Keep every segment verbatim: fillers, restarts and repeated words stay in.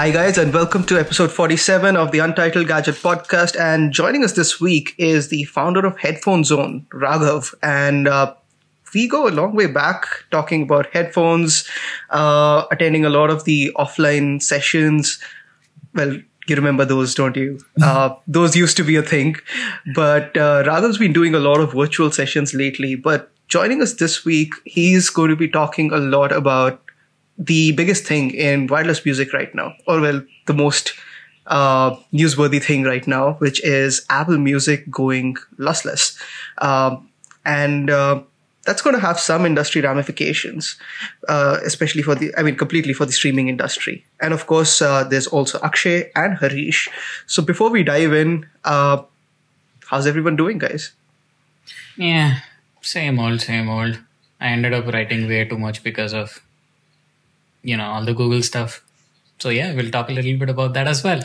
Hi, guys, and welcome to episode forty-seven of the Untitled Gadget podcast. And joining us this week is the founder of Headphone Zone, Raghav. And uh, we go a long way back talking about headphones, uh, attending a lot of the offline sessions. Well, you remember those, don't you? Uh, those used to be a thing. But uh, Raghav's been doing a lot of virtual sessions lately. But joining us this week, he's going to be talking a lot about the biggest thing in wireless music right now, or well, the most uh, newsworthy thing right now, which is Apple Music going lossless. Um, and uh, that's going to have some industry ramifications, uh, especially for the, I mean, completely for the streaming industry. And of course, uh, there's also Akshay and Harish. So before we dive in, uh, how's everyone doing, guys? Yeah, same old, same old. I ended up writing way too much because of you know, all the Google stuff. So yeah, we'll talk a little bit about that as well.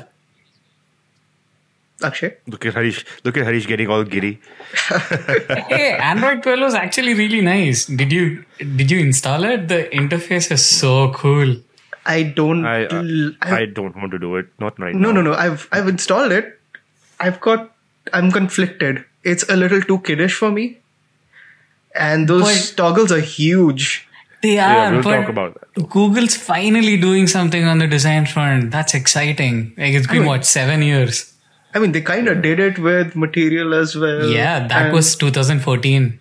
Akshay? Look at Harish. Look at Harish getting all giddy. Hey, Android twelve was actually really nice. Did you did you install it? The interface is so cool. I don't. I, uh, I don't want to do it. Not right no, now. No, no, no. I've I've installed it. I've got. I'm conflicted. It's a little too kiddish for me, and those But toggles are huge. They are, Yeah, we'll but talk about that. Google's finally doing something on the design front. That's exciting. Like it's been, I mean, what, seven years? I mean, they kind of did it with Material as well. Yeah, that and, was two thousand fourteen.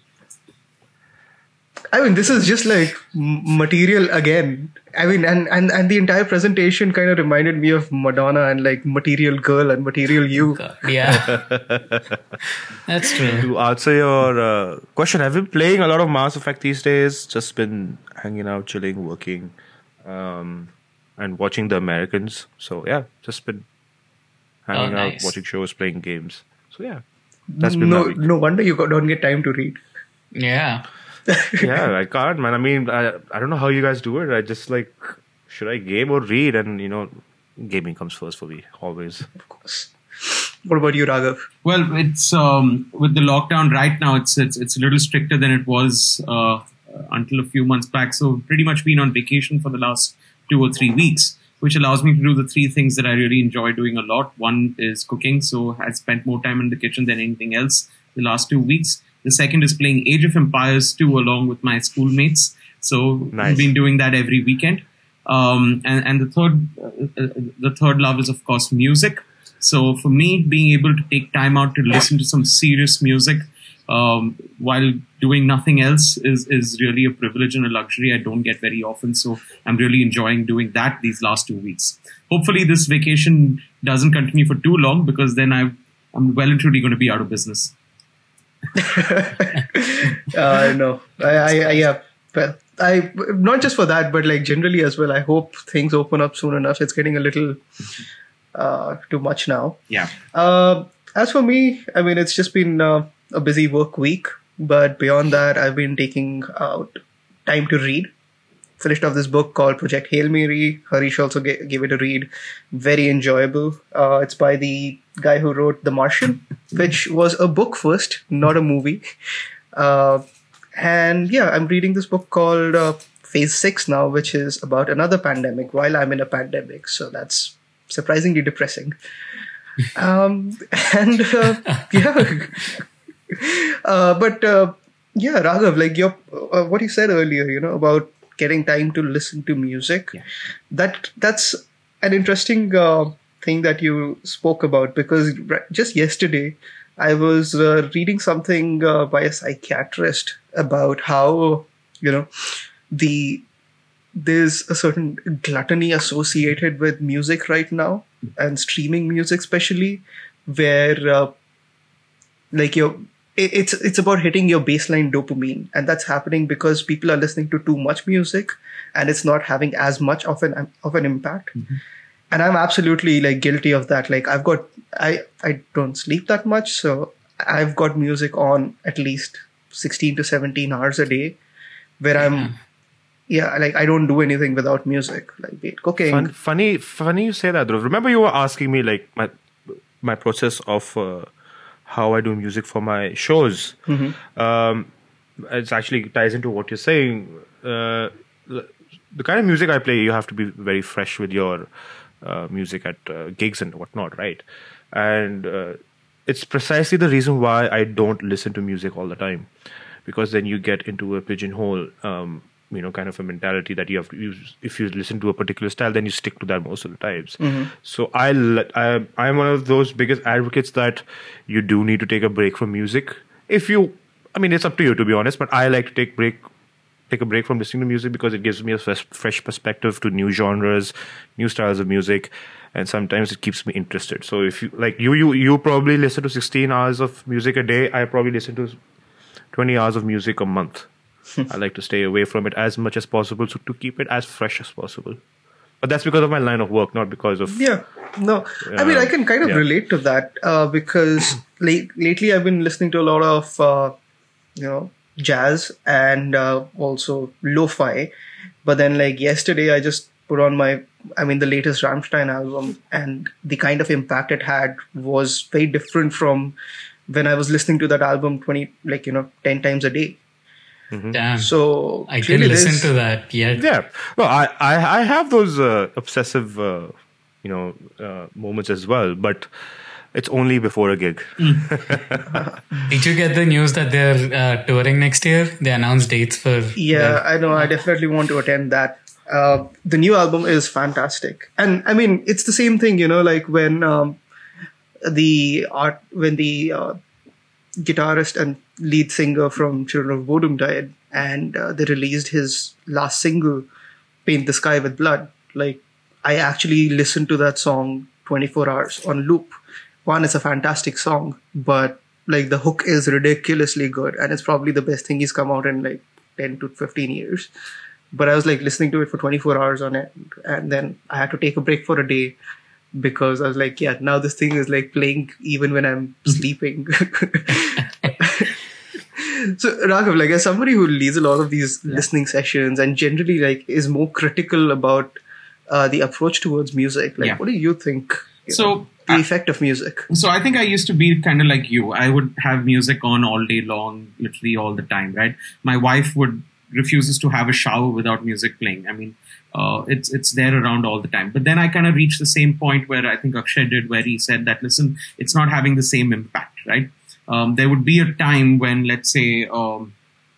I mean, this is just like Material again. I mean, and, and, and the entire presentation kind of reminded me of Madonna and like Material Girl and Material You. God, yeah, that's true. To answer your uh, question, I've been playing a lot of Mass Effect these days. Just been hanging out, chilling, working, um, and watching The Americans. So yeah, just been hanging Oh, nice. out, watching shows, playing games. So yeah, that's been No, my week. no wonder you got, don't get time to read. Yeah. Yeah, I can't, man. I mean, I, I don't know how you guys do it. I just like, should I game or read? And, you know, gaming comes first for me, always. Of course. What about you, Raghav? Well, it's um, with the lockdown right now, it's it's it's a little stricter than it was uh, until a few months back. So pretty much been on vacation for the last two or three weeks, which allows me to do the three things that I really enjoy doing a lot. One is cooking, so I spent more time in the kitchen than anything else the last two weeks. The second is playing Age of Empires two along with my schoolmates. So Nice. I've been doing that every weekend. Um, and, and the third, uh, the third love is of course music. So for me, being able to take time out to listen to some serious music um, while doing nothing else is is really a privilege and a luxury I don't get very often. So I'm really enjoying doing that these last two weeks. Hopefully, this vacation doesn't continue for too long because then I I'm well and truly going to be out of business. uh, no, I, I, I, yeah, well, I not just for that, but like generally as well. I hope things open up soon enough. It's getting a little uh, too much now. Yeah. Uh, as for me, I mean, it's just been uh, a busy work week, but beyond that, I've been taking out time to read. Finished off this book called Project Hail Mary. Harish also ga- gave it a read. Very enjoyable. Uh, it's by the guy who wrote The Martian, which was a book first, not a movie. Uh, and yeah, I'm reading this book called uh, Phase six now, which is about another pandemic while I'm in a pandemic. So that's surprisingly depressing. um, and uh, yeah. uh, but uh, yeah, Raghav, like your, uh, what you said earlier, you know, about getting time to listen to music. Yeah. That that's an interesting uh, thing that you spoke about, because just yesterday I was uh, reading something uh, by a psychiatrist about how, you know, the there's a certain gluttony associated with music right now, and streaming music especially, where uh, like you're It's it's about hitting your baseline dopamine, and that's happening because people are listening to too much music, and it's not having as much of an of an impact. Mm-hmm. And I'm absolutely like guilty of that. Like I've got I I don't sleep that much, so I've got music on at least sixteen to seventeen hours a day, where I'm yeah like I don't do anything without music, like be it cooking. Fun, funny, funny you say that, Dhruv. Remember you were asking me like my my process of. Uh, how I do music for my shows. Mm-hmm. Um, it actually ties into what you're saying. Uh, the kind of music I play, you have to be very fresh with your uh, music at uh, gigs and whatnot, right? And uh, it's precisely the reason why I don't listen to music all the time, because then you get into a pigeonhole, um, you know, kind of a mentality that you have to use. If you listen to a particular style, then you stick to that most of the times. Mm-hmm. So I, I, I'm one of those biggest advocates that you do need to take a break from music. If you, I mean, it's up to you, to be honest, but I like to take break, take a break from listening to music because it gives me a fresh, fresh perspective to new genres, new styles of music, and sometimes it keeps me interested. So if you, like you, you, you probably listen to sixteen hours of music a day. I probably listen to twenty hours of music a month. I like to stay away from it as much as possible, so to keep it as fresh as possible. But that's because of my line of work, not because of... Yeah, no. Uh, I mean, I can kind of yeah. relate to that uh, because late, lately I've been listening to a lot of, uh, you know, jazz and uh, also lo-fi. But then like yesterday I just put on my, I mean, the latest Rammstein album, and the kind of impact it had was very different from when I was listening to that album twenty, like, you know, ten times a day. Mm-hmm. Damn. So I didn't listen to that yet. Yeah. No, I, I, I have those uh, obsessive, uh, you know, uh, moments as well, but it's only before a gig. Mm. Did you get the news that they're uh, touring next year? They announced dates for... Yeah, their... I know. I definitely want to attend that. Uh, the new album is fantastic. And I mean, it's the same thing, you know, like when um, the art, when the uh, guitarist and lead singer from Children of Bodom died, and uh, they released his last single, Paint the Sky with Blood. Like, I actually listened to that song twenty-four hours on loop. One, it's a fantastic song, but like the hook is ridiculously good, and it's probably the best thing he's come out in like ten to fifteen years. But I was like listening to it for twenty-four hours on it, and then I had to take a break for a day because I was like, yeah, now this thing is like playing even when I'm sleeping. So Raghav, like as somebody who leads a lot of these yeah. listening sessions and generally like is more critical about uh, the approach towards music, like yeah. what do you think? You so know, the I, effect of music. So I think I used to be kind of like you. I would have music on all day long, literally all the time, right? My wife would refuses to have a shower without music playing. I mean, uh, it's it's there around all the time. But then I kind of reached the same point where I think Akshay did, where he said that, listen, it's not having the same impact, right? Um, there would be a time when, let's say, um,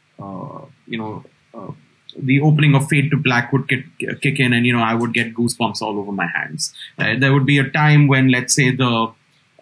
uh, you know, uh, the opening of Fade to Black would get, kick in, and you know, I would get goosebumps all over my hands. Uh, there would be a time when, let's say, the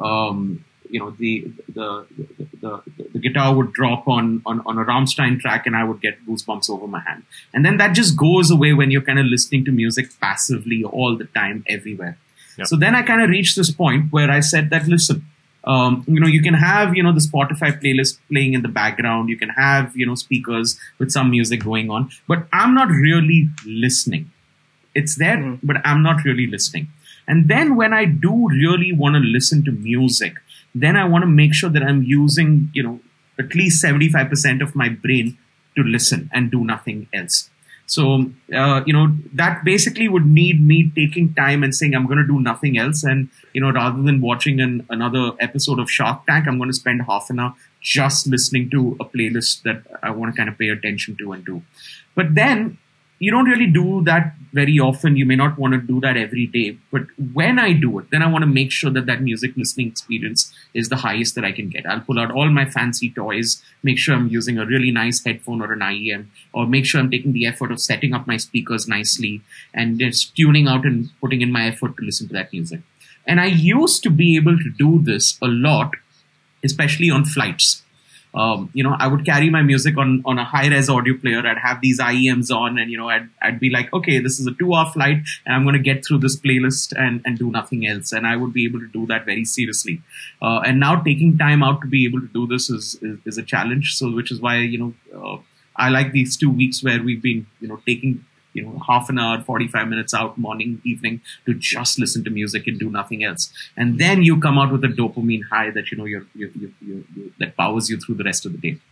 um, you know, the the, the the the guitar would drop on, on on a Rammstein track, and I would get goosebumps over my hand. And then that just goes away when you're kind of listening to music passively all the time, everywhere. Yep. So then I kind of reached this point where I said that, listen, Um, you know, you can have, you know, the Spotify playlist playing in the background. You can have, you know, speakers with some music going on, but I'm not really listening. It's there, mm. but I'm not really listening. And then when I do really want to listen to music, then I want to make sure that I'm using, you know, at least seventy-five percent of my brain to listen and do nothing else. So, uh, you know, that basically would need me taking time and saying, I'm going to do nothing else. And, you know, rather than watching an, another episode of Shark Tank, I'm going to spend half an hour just listening to a playlist that I want to kind of pay attention to and do. But then you don't really do that very often. You may not want to do that every day. But when I do it, then I want to make sure that that music listening experience is the highest that I can get. I'll pull out all my fancy toys, make sure I'm using a really nice headphone or an I E M, or make sure I'm taking the effort of setting up my speakers nicely and just tuning out and putting in my effort to listen to that music. And I used to be able to do this a lot, especially on flights. Um, you know, I would carry my music on, on a high-res audio player. I'd have these I E Ms on, and, you know, I'd, I'd be like, okay, this is a two-hour flight, and I'm going to get through this playlist and, and do nothing else. And I would be able to do that very seriously. Uh, and now taking time out to be able to do this is, is, is a challenge. So, which is why, you know, uh, I like these two weeks where we've been, you know, taking, you know, half an hour, forty-five minutes out, morning, evening, to just listen to music and do nothing else. And then you come out with a dopamine high that, you know, you're, you're, you're, you're, you're, that powers you through the rest of the day.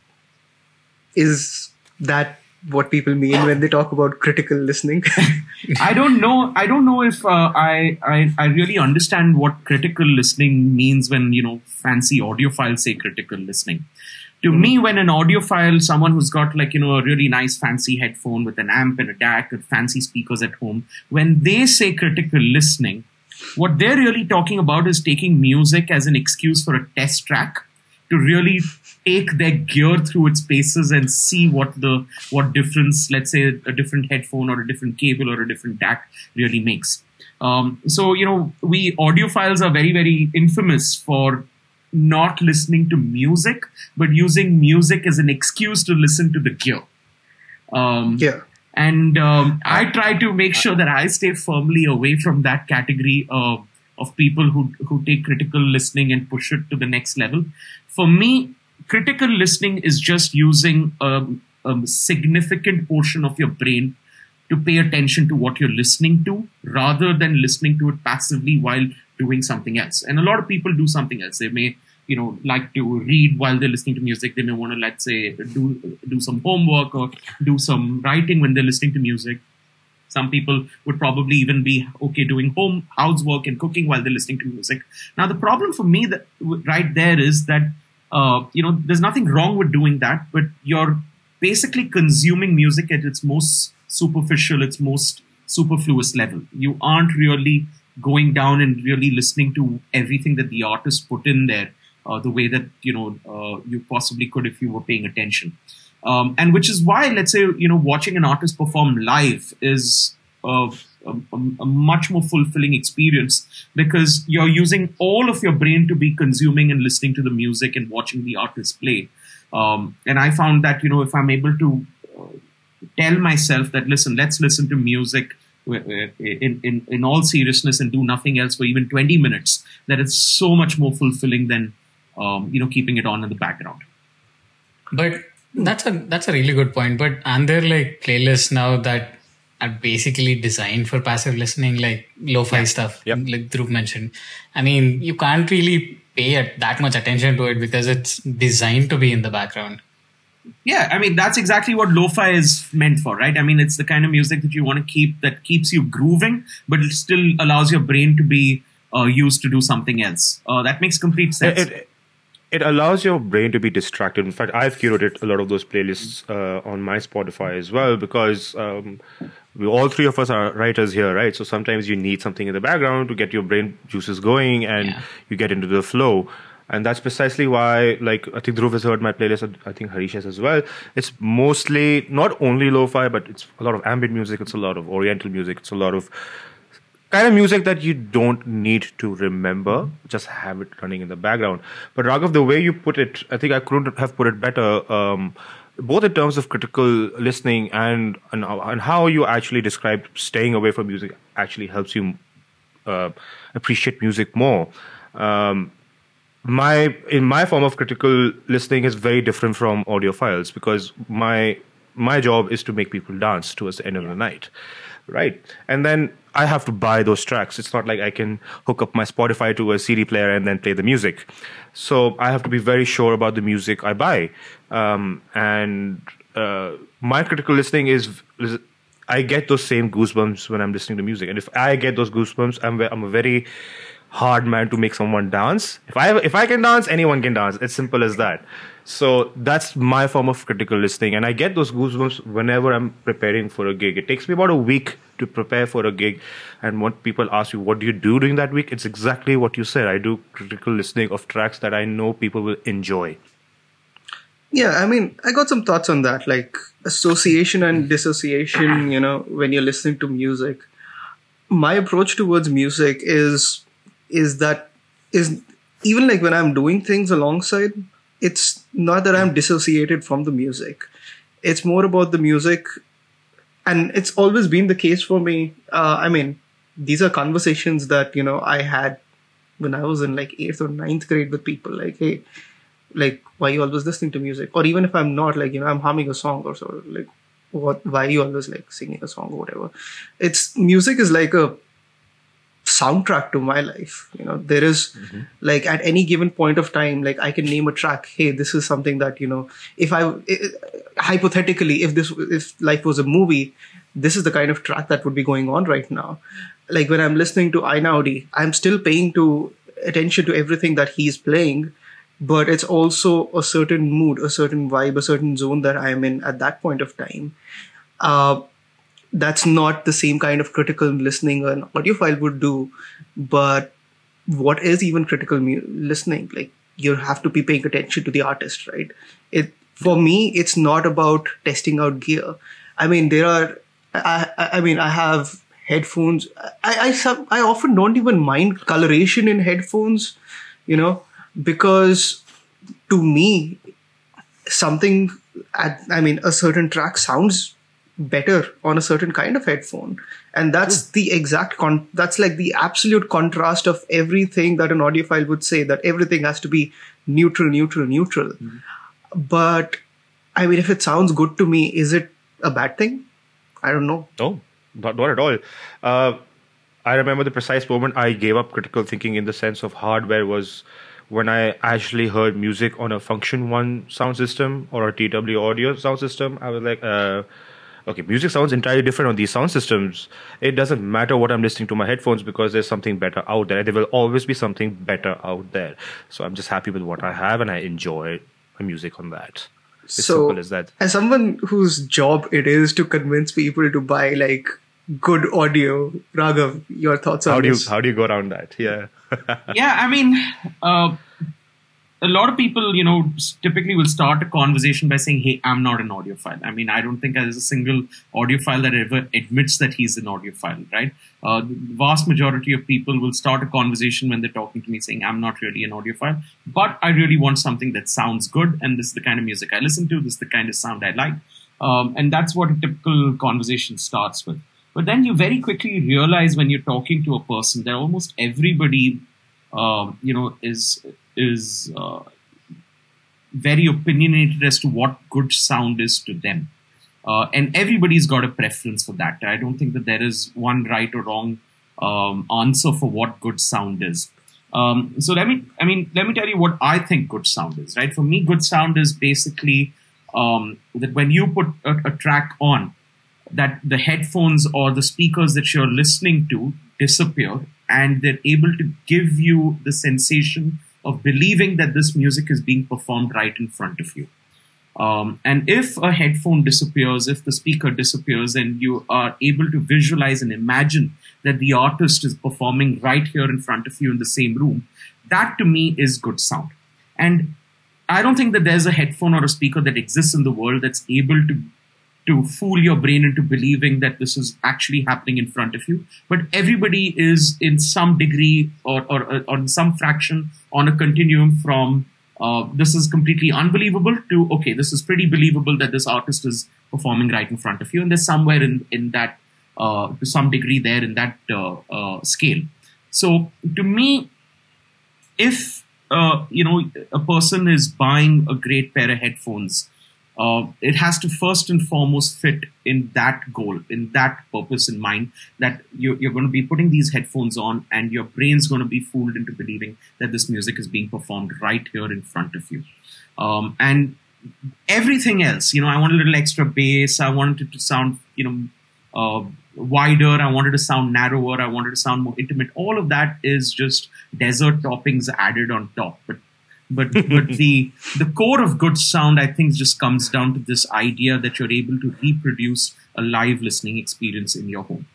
Is that what people mean when they talk about critical listening? I don't know. I don't know if uh, I, I I really understand what critical listening means when, you know, fancy audiophiles say critical listening. To mm-hmm. me, when an audiophile, someone who's got like, you know, a really nice fancy headphone with an amp and a D A C and fancy speakers at home, when they say critical listening, What they're really talking about is taking music as an excuse for a test track to really take their gear through its paces and see what the what difference, let's say, a different headphone or a different cable or a different D A C really makes. Um, so, you know, we audiophiles are very, very infamous for not listening to music, but using music as an excuse to listen to the gear. Um, Yeah. And um, I try to make sure that I stay firmly away from that category of, of people who, who take critical listening and push it to the next level. For me, critical listening is just using a, a significant portion of your brain to pay attention to what you're listening to rather than listening to it passively while doing something else. And a lot of people do something else. They may, you know, like to read while they're listening to music. They may want to, let's say, do do some homework or do some writing when they're listening to music. Some people would probably even be okay doing home housework and cooking while they're listening to music. Now, the problem for me that right there is that uh, you know, there's nothing wrong with doing that, but you're basically consuming music at its most superficial, its most superfluous level. You aren't really going down and really listening to everything that the artist put in there. Uh, the way that, you know, uh, you possibly could if you were paying attention. Um, and which is why, let's say, you know, watching an artist perform live is uh, a, a, a much more fulfilling experience because you're using all of your brain to be consuming and listening to the music and watching the artist play. Um, and I found that, you know, if I'm able to uh, tell myself that, listen, let's listen to music in, in, in all seriousness and do nothing else for even twenty minutes, that it's so much more fulfilling than Um, you know, keeping it on in the background. But that's a that's a really good point. But aren't there like playlists now that are basically designed for passive listening, like lo-fi Yeah. stuff, Yep. like Dhruv mentioned? I mean, you can't really pay at that much attention to it because it's designed to be in the background. Yeah, I mean, that's exactly what lo-fi is meant for, right? I mean, it's the kind of music that you want to keep, that keeps you grooving, but it still allows your brain to be uh, used to do something else. Uh, that makes complete sense. It, it, it allows your brain to be distracted. In fact, I've curated a lot of those playlists uh, on my Spotify as well because um, we, all three of us are writers here, right? So sometimes you need something in the background to get your brain juices going and Yeah. you get into the flow. And that's precisely why, like, I think Dhruv has heard my playlist, and I think Harish has as well. It's mostly not only lo-fi, but it's a lot of ambient music, it's a lot of oriental music, it's a lot of kind of music that you don't need to remember, just have it running in the background. But Raghav, the way you put it, I think I couldn't have put it better, um, both in terms of critical listening and, and and how you actually described staying away from music actually helps you uh, appreciate music more. Um, my in my form of critical listening is very different from audiophiles because my my job is to make people dance towards the end of the night. Right. And then I have to buy those tracks. It's not like I can hook up my Spotify to a C D player and then play the music. So I have to be very sure about the music I buy. Um, and uh, my critical listening is, is I get those same goosebumps when I'm listening to music. And if I get those goosebumps, I'm, I'm a very hard man to make someone dance. If I if I can dance, anyone can dance. It's simple as that. So that's my form of critical listening. And I get those goosebumps whenever I'm preparing for a gig. It takes me about a week to prepare for a gig. And when people ask you, what do you do during that week? It's exactly what you said. I do critical listening of tracks that I know people will enjoy. Yeah, I mean, I got some thoughts on that, like association and dissociation, you know, when you're listening to music. My approach towards music is is that is even like when I'm doing things alongside, it's not that I'm dissociated from the music. It's more about the music. And it's always been the case for me. Uh, I mean, these are conversations that, you know, I had when I was in like eighth or ninth grade with people like, hey, like, why are you always listening to music? Or even if I'm not, like, you know, I'm humming a song or so, like, what, why are you always like singing a song or whatever? It's music is like a soundtrack to my life. You know, there is mm-hmm. like at any given point of time, like I can name a track. Hey, this is something that, you know, if I it, hypothetically, if this if life was a movie, this is the kind of track that would be going on right now. Like when I'm listening to Einaudi, I'm still paying to attention to everything that he's playing, but it's also a certain mood, a certain vibe, a certain zone that I'm in at that point of time. Uh, that's not the same kind of critical listening an audiophile would do. But what is even critical mu- listening? Like, you have to be paying attention to the artist, right? It for me, it's not about testing out gear. I mean, there are. I I, I mean, I have headphones. I I some, I often don't even mind coloration in headphones, you know, because to me, something. At, I mean, a certain track sounds better on a certain kind of headphone, and that's the exact con. That's like the absolute contrast of everything that an audiophile would say. That everything has to be neutral, neutral, neutral. Mm-hmm. But I mean, if it sounds good to me, is it a bad thing? I don't know. No, not, not at all. Uh, I remember the precise moment I gave up critical thinking in the sense of hardware was when I actually heard music on a Function One sound system or a T W Audio sound system. I was like, uh, okay, music sounds entirely different on these sound systems. It doesn't matter what I'm listening to my headphones because there's something better out there. There will always be something better out there. So I'm just happy with what I have and I enjoy my music on that. It's so, simple as that. As someone whose job it is to convince people to buy like good audio, Raghav, your thoughts on how do this? You, how do you go around that? Yeah. yeah, I mean, uh, a lot of people, you know, typically will start a conversation by saying, hey, I'm not an audiophile. I mean, I don't think there's a single audiophile that ever admits that he's an audiophile, right? Uh, the vast majority of people will start a conversation when they're talking to me saying, I'm not really an audiophile, but I really want something that sounds good. And this is the kind of music I listen to. This is the kind of sound I like. Um, and that's what a typical conversation starts with. But then you very quickly realize when you're talking to a person that almost everybody, uh, you know, is is uh, very opinionated as to what good sound is to them. Uh, and everybody's got a preference for that. I don't think that there is one right or wrong um, answer for what good sound is. Um, so let me, I mean, let me tell you what I think good sound is, right? For me, good sound is basically um, that when you put a, a track on, that the headphones or the speakers that you're listening to disappear and they're able to give you the sensation of believing that this music is being performed right in front of you. Um, and if a headphone disappears, if the speaker disappears, and you are able to visualize and imagine that the artist is performing right here in front of you in the same room, that to me is good sound. And I don't think that there's a headphone or a speaker that exists in the world that's able to to fool your brain into believing that this is actually happening in front of you. But everybody is in some degree or, or, or in some fraction on a continuum from uh, this is completely unbelievable to, okay, this is pretty believable that this artist is performing right in front of you. And there's somewhere in, in that, uh, to some degree there in that uh, uh, scale. So to me, if, uh, you know, a person is buying a great pair of headphones, Uh, it has to first and foremost fit in that goal, in that purpose in mind, that you're, you're going to be putting these headphones on and your brain's going to be fooled into believing that this music is being performed right here in front of you. Um, and everything else, you know, I want a little extra bass. I wanted it to sound, you know, uh, wider. I wanted to sound narrower. I wanted to sound more intimate. All of that is just dessert toppings added on top. But But but the the core of good sound, I think, just comes down to this idea that you're able to reproduce a live listening experience in your home.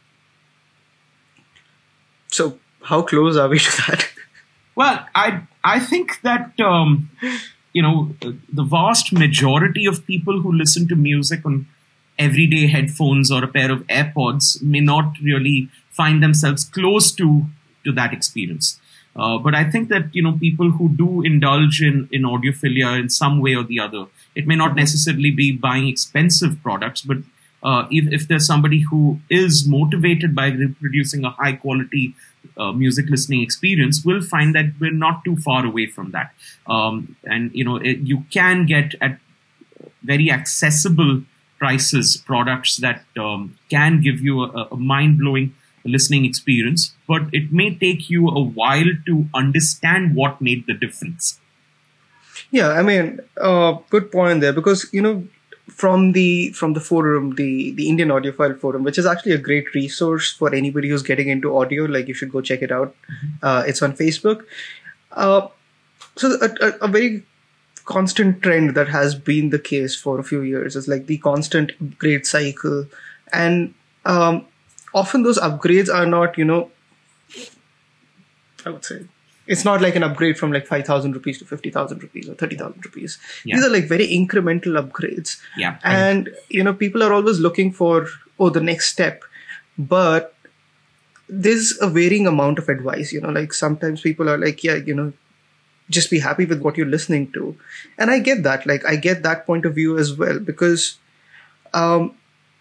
So how close are we to that? Well, I I think that um, you know the vast majority of people who listen to music on everyday headphones or a pair of AirPods may not really find themselves close to to that experience. Uh, but I think that, you know, people who do indulge in, in audiophilia in some way or the other, it may not necessarily be buying expensive products, but uh, if, if there's somebody who is motivated by reproducing a high quality uh, music listening experience, will find that we're not too far away from that. Um, and, you know, it, you can get at very accessible prices products that um, can give you a, a mind-blowing listening experience, but it may take you a while to understand what made the difference. Yeah, I mean, uh, good point there, because, you know, from the from the forum, the, the Indian Audiophile Forum, which is actually a great resource for anybody who's getting into audio, like you should go check it out. Mm-hmm. Uh, it's on Facebook. Uh, so a, a, a very constant trend that has been the case for a few years is like the constant upgrade cycle And um, often those upgrades are not, you know, I would say, it's not like an upgrade from like five thousand rupees to fifty thousand rupees or thirty thousand rupees. Yeah. These are like very incremental upgrades. Yeah. And, you know, people are always looking for, oh, the next step. But there's a varying amount of advice, you know, like sometimes people are like, yeah, you know, just be happy with what you're listening to. And I get that, like, I get that point of view as well, because um,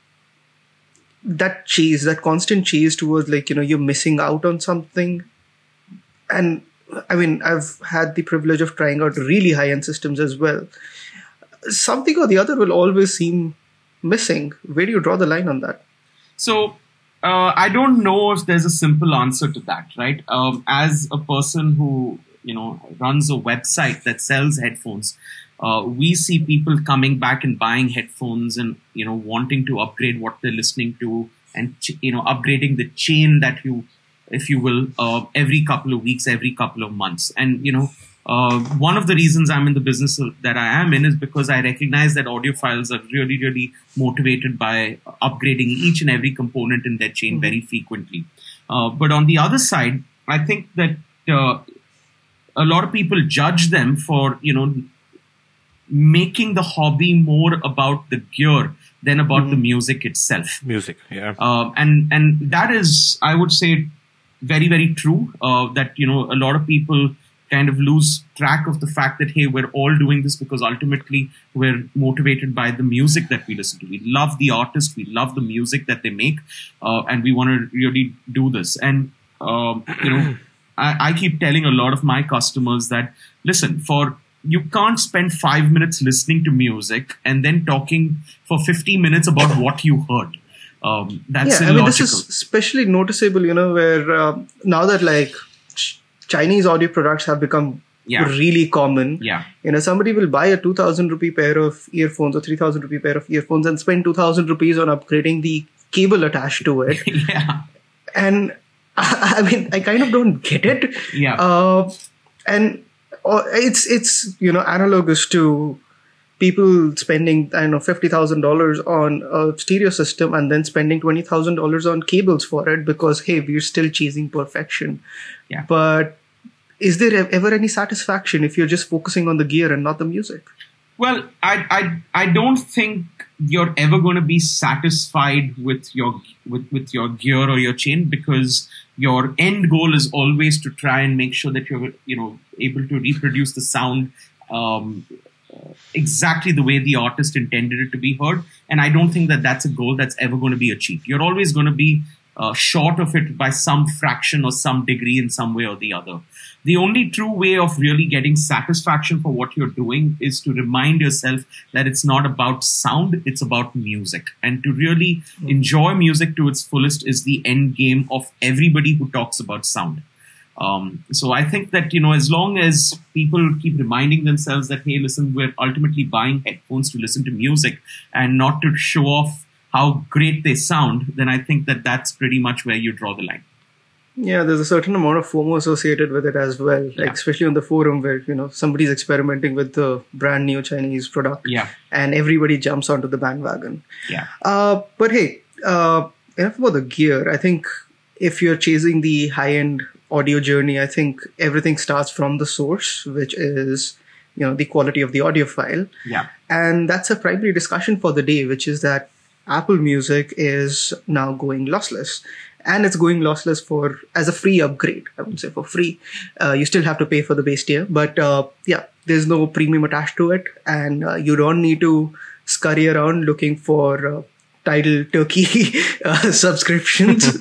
that chase, that constant chase towards like, you know, you're missing out on something. And I mean, I've had the privilege of trying out really high-end systems as well. Something or the other will always seem missing. Where do you draw the line on that? So, uh, I don't know if there's a simple answer to that, right? Um, as a person who, you know, runs a website that sells headphones, uh, we see people coming back and buying headphones and, you know, wanting to upgrade what they're listening to and, you know, upgrading the chain that you, if you will, uh, every couple of weeks, every couple of months. And, you know, uh, one of the reasons I'm in the business that I am in is because I recognize that audiophiles are really, really motivated by upgrading each and every component in their chain mm-hmm. very frequently. Uh, but on the other side, I think that uh, a lot of people judge them for, you know, making the hobby more about the gear than about mm-hmm. the music itself. Music, yeah. Uh, and, and that is, I would say, very, very true, uh, that, you know, a lot of people kind of lose track of the fact that, hey, we're all doing this because ultimately we're motivated by the music that we listen to. We love the artist, we love the music that they make, uh, and we want to really do this. And, um, you know, I, I keep telling a lot of my customers that, listen, for you can't spend five minutes listening to music and then talking for fifty minutes about what you heard. Um, that's yeah, illogical. I mean, this is especially noticeable, you know, where uh, now that like ch- Chinese audio products have become yeah. really common. Yeah. You know, somebody will buy a two thousand rupee pair of earphones or three thousand rupee pair of earphones and spend two thousand rupees on upgrading the cable attached to it. yeah. And I, I mean, I kind of don't get it. Yeah. Uh, and uh, it's, it's, you know, analogous to people spending, I don't know, fifty thousand dollars on a stereo system and then spending twenty thousand dollars on cables for it because, hey, we're still chasing perfection. Yeah. But is there ever any satisfaction if you're just focusing on the gear and not the music? Well, I, I, I don't think you're ever going to be satisfied with your, with, with your gear or your chain, because your end goal is always to try and make sure that you're, you know, able to reproduce the sound, um, exactly the way the artist intended it to be heard. And I don't think that that's a goal that's ever going to be achieved. You're always going to be uh, short of it by some fraction or some degree in some way or the other. The only true way of really getting satisfaction for what you're doing is to remind yourself that it's not about sound, it's about music. And to really mm-hmm. enjoy music to its fullest is the end game of everybody who talks about sound. Um, so I think that, you know, as long as people keep reminding themselves that, hey, listen, we're ultimately buying headphones to listen to music and not to show off how great they sound, then I think that that's pretty much where you draw the line. Yeah, there's a certain amount of FOMO associated with it as well, like Yeah. especially on the forum where, you know, somebody's experimenting with the brand new Chinese product Yeah. and everybody jumps onto the bandwagon. Yeah. Uh, but hey, uh, enough about the gear. I think if you're chasing the high-end audio journey, I think everything starts from the source, which is, you know, the quality of the audio file. Yeah. And that's a primary discussion for the day, which is that Apple Music is now going lossless. And it's going lossless for as a free upgrade. I wouldn't say for free. Uh, you still have to pay for the base tier. But uh, yeah, there's no premium attached to it. And uh, you don't need to scurry around looking for uh, Tidal Turkey uh, subscriptions.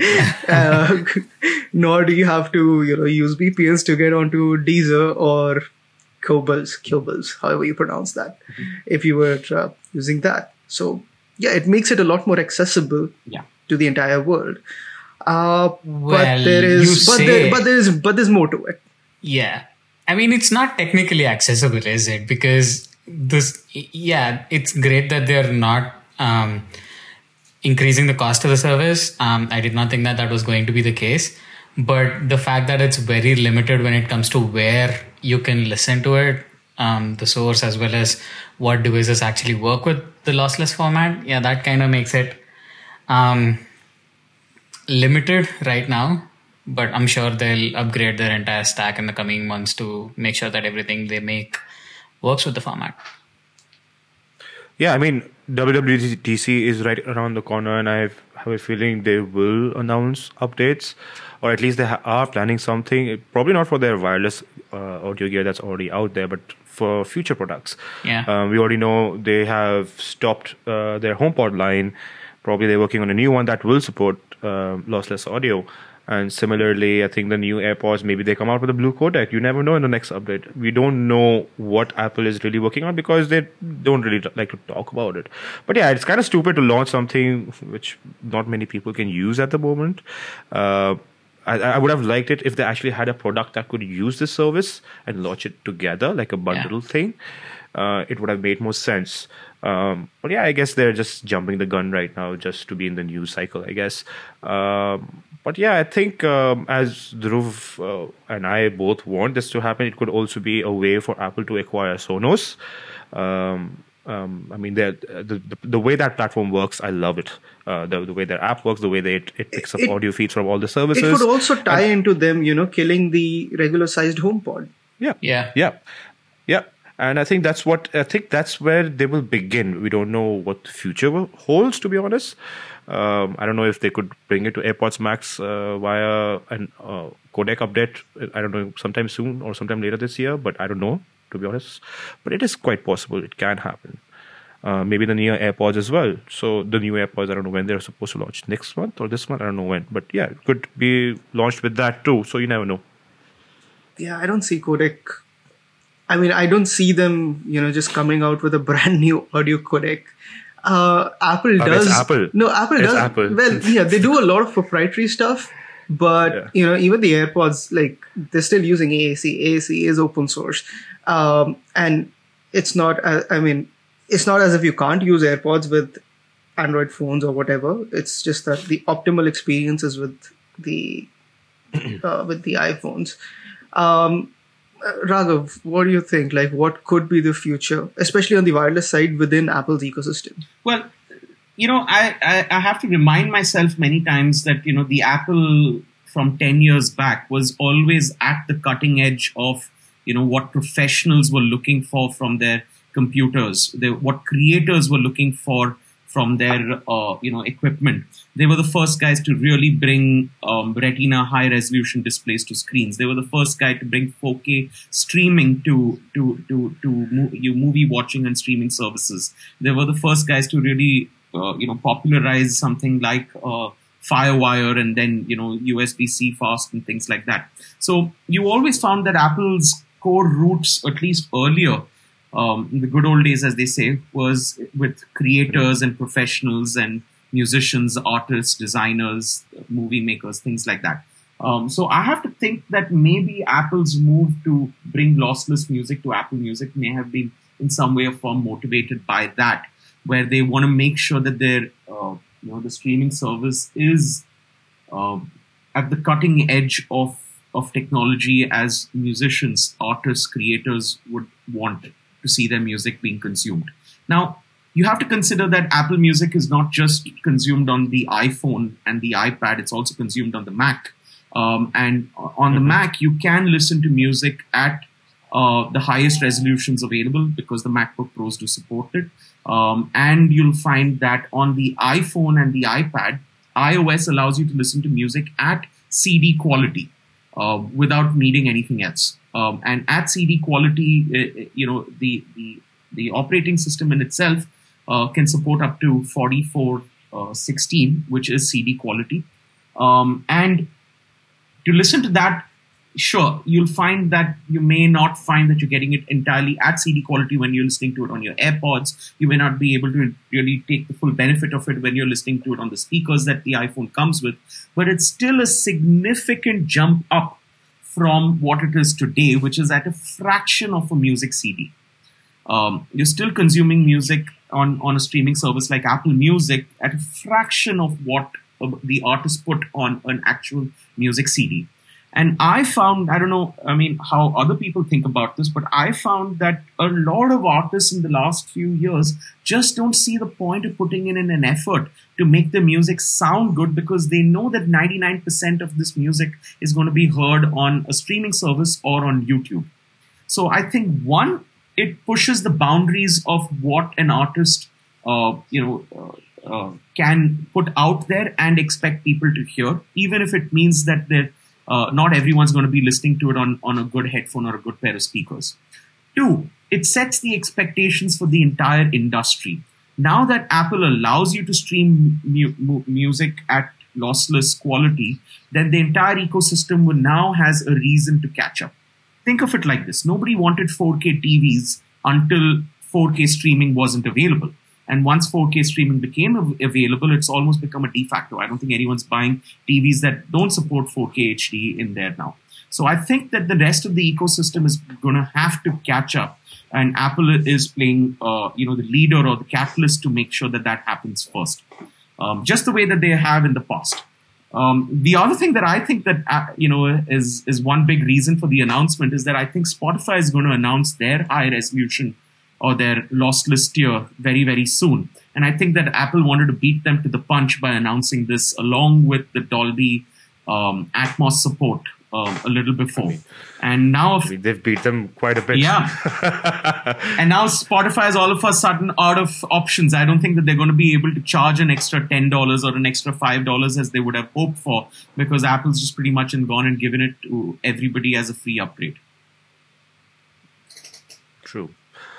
uh, nor do you have to, you know, use V P Ns to get onto Deezer or Qobuz, Qobuz, however you pronounce that, mm-hmm. if you were uh, using that. So yeah, it makes it a lot more accessible Yeah. to the entire world. Uh, Well, but there is, you but say- there, but there is, but there's more to it. Yeah. I mean, it's not technically accessible, is it? Because this, yeah, it's great that they're not um, increasing the cost of the service. Um, I did not think that that was going to be the case. But the fact that it's very limited when it comes to where you can listen to it, um, the source, as well as what devices actually work with the lossless format, yeah, that kind of makes it Um, limited right now, but I'm sure they'll upgrade their entire stack in the coming months to make sure that everything they make works with the format. Yeah, I mean, W W D C is right around the corner, and I have a feeling they will announce updates, or at least they ha- are planning something. Probably not for their wireless uh, audio gear that's already out there, but for future products. Yeah. Um, we already know they have stopped uh, their HomePod line. Probably they're working on a new one that will support uh, lossless audio. And similarly, I think the new AirPods, maybe they come out with a blue codec. You never know in the next update. We don't know what Apple is really working on because they don't really like to talk about it. But yeah, it's kind of stupid to launch something which not many people can use at the moment. Uh, I, I would have liked it if they actually had a product that could use this service and launch it together, like a bundle Yeah. thing. Uh, it would have made more sense. Um, but yeah, I guess they're just jumping the gun right now just to be in the news cycle, I guess. Um, but yeah, I think um, as Dhruv uh, and I both want this to happen, it could also be a way for Apple to acquire Sonos. Um, um, I mean, the, the the way that platform works, I love it. Uh, the the way their app works, the way they it, it picks up It- audio feeds from all the services. It could also tie into them, you know, killing the regular sized HomePod. Yeah. Yeah. Yeah. Yeah. And I think that's what I think that's where they will begin. We don't know what the future will, holds, to be honest. Um, I don't know if they could bring it to AirPods Max uh, via an uh, codec update. I don't know, sometime soon or sometime later this year, but I don't know, to be honest. But it is quite possible. It can happen. Uh, maybe the new AirPods as well. So the new AirPods, I don't know when they're supposed to launch, next month or this month. I don't know when. But yeah, it could be launched with that too. So you never know. Yeah, I don't see codec. I mean, I don't see them, you know, just coming out with a brand new audio codec. Uh, Apple Uh, does. it's Apple. No, Apple It's does. Apple. Well, yeah, they do a lot of proprietary stuff, but Yeah. you know, even the AirPods, like they're still using A A C. A A C is open source, um, and it's not. Uh, I mean, it's not as if you can't use AirPods with Android phones or whatever. It's just that the optimal experience is with the uh, with the iPhones. Um, uh, Raghav, what do you think? Like, what could be the future, especially on the wireless side within Apple's ecosystem? Well, you know, I, I, I have to remind myself many times that, you know, the Apple from ten years back was always at the cutting edge of, you know, what professionals were looking for from their computers, they, what creators were looking for from their, uh, you know, equipment. They were the first guys to really bring um, Retina high-resolution displays to screens. They were the first guy to bring four K streaming to to to to mo- you movie watching and streaming services. They were the first guys to really, uh, you know, popularize something like uh, FireWire and then, you know, U S B C fast and things like that. So you always found that Apple's core roots, at least earlier, um, in the good old days, as they say, was with creators and professionals and musicians, artists, designers, movie makers, things like that. Um, so I have to think that maybe Apple's move to bring lossless music to Apple Music may have been in some way or form motivated by that, where they want to make sure that their, uh, you know, the streaming service is uh, at the cutting edge of of technology as musicians, artists, creators would want to see their music being consumed. Now, you have to consider that Apple Music is not just consumed on the iPhone and the iPad, it's also consumed on the Mac. Um, and on the Mac, you can listen to music at uh, the highest resolutions available because the MacBook Pros do support it. Um, and you'll find that on the iPhone and the iPad, iOS allows you to listen to music at C D quality uh, without needing anything else. Um, and at C D quality, uh, you know, the, the the operating system in itself uh, can support up to forty-four sixteen, which is C D quality. Um, and to listen to that, sure, you'll find that you may not find that you're getting it entirely at C D quality when you're listening to it on your AirPods. You may not be able to really take the full benefit of it when you're listening to it on the speakers that the iPhone comes with. But it's still a significant jump up from what it is today, which is at a fraction of a music C D. Um, you're still consuming music on, on a streaming service like Apple Music at a fraction of what uh, the artist put on an actual music C D. And I found, I don't know, I mean, how other people think about this, but I found that a lot of artists in the last few years just don't see the point of putting in an effort to make the music sound good, because they know that ninety-nine percent of this music is going to be heard on a streaming service or on YouTube. So I think, one, it pushes the boundaries of what an artist, uh, you know, uh, uh, can put out there and expect people to hear, even if it means that they're Uh, not everyone's going to be listening to it on, on a good headphone or a good pair of speakers. Two, it sets the expectations for the entire industry. Now that Apple allows you to stream mu- mu- music at lossless quality, then the entire ecosystem will now has a reason to catch up. Think of it like this. Nobody wanted four K T Vs until four K streaming wasn't available. And once four K streaming became av- available, it's almost become a de facto. I don't think anyone's buying T Vs that don't support four K H D in there now. So I think that the rest of the ecosystem is going to have to catch up. And Apple is playing, uh, you know, the leader or the catalyst to make sure that that happens first. Um, just the way that they have in the past. Um, the other thing that I think that, uh, you know, is, is one big reason for the announcement is that I think Spotify is going to announce their high resolution or their lossless tier very, very soon. And I think that Apple wanted to beat them to the punch by announcing this along with the Dolby um, Atmos support um, a little before. I mean, and now... I mean, they've beat them quite a bit. Yeah. And now Spotify is all of a sudden out of options. I don't think that they're going to be able to charge an extra ten dollars or an extra five dollars as they would have hoped for, because Apple's just pretty much gone and given it to everybody as a free upgrade. True.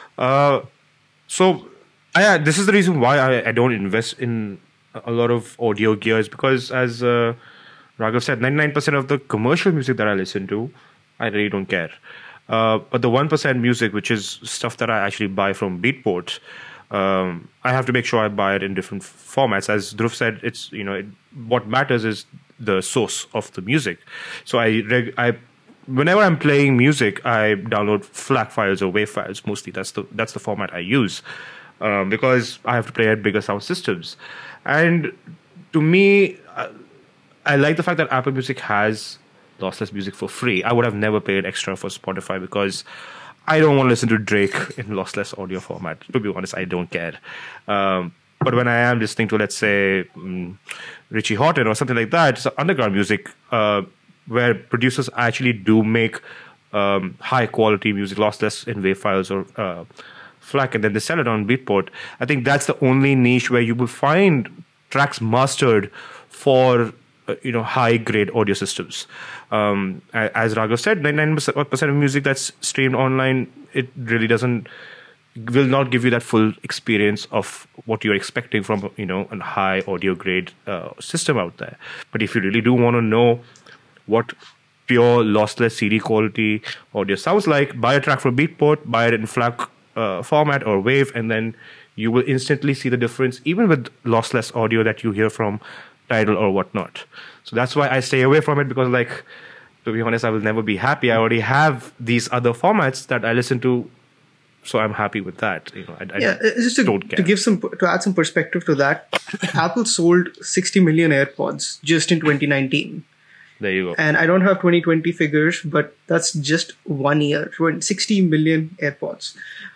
Uh, so, yeah, this is the reason why I, I don't invest in a lot of audio gears, because as uh, Raghav said, ninety-nine percent of the commercial music that I listen to, I really don't care. Uh, but the one percent music, which is stuff that I actually buy from Beatport, um, I have to make sure I buy it in different formats. As Dhruv said, it's, you know, it, what matters is the source of the music. So I reg- I Whenever I'm playing music, I download FLAC files or WAV files. Mostly, that's the that's the format I use, um, because I have to play at bigger sound systems. And to me, I, I like the fact that Apple Music has lossless music for free. I would have never paid extra for Spotify because I don't want to listen to Drake in lossless audio format. To be honest, I don't care. Um, but when I am listening to, let's say, um, Richie Houghton or something like that, so underground music, uh, where producers actually do make um, high quality music, lossless in WAV files or uh, FLAC, and then they sell it on Beatport. I think that's the only niche where you will find tracks mastered for uh, you know high grade audio systems. Um, as Raghav said, ninety-nine percent of music that's streamed online, it really doesn't will not give you that full experience of what you're expecting from you know a high audio grade uh, system out there. But if you really do want to know what pure lossless C D quality audio sounds like, buy a track from Beatport, buy it in FLAC uh, format or WAV, and then you will instantly see the difference, even with lossless audio that you hear from Tidal or whatnot. So that's why I stay away from it, because, like, to be honest, I will never be happy. I already have these other formats that I listen to, so I'm happy with that. You know, I, I yeah, just to, don't care. to give some to add some perspective to that, Apple sold sixty million AirPods just in twenty nineteen. There you go. And I don't have twenty twenty figures, but that's just one year, sixty million AirPods.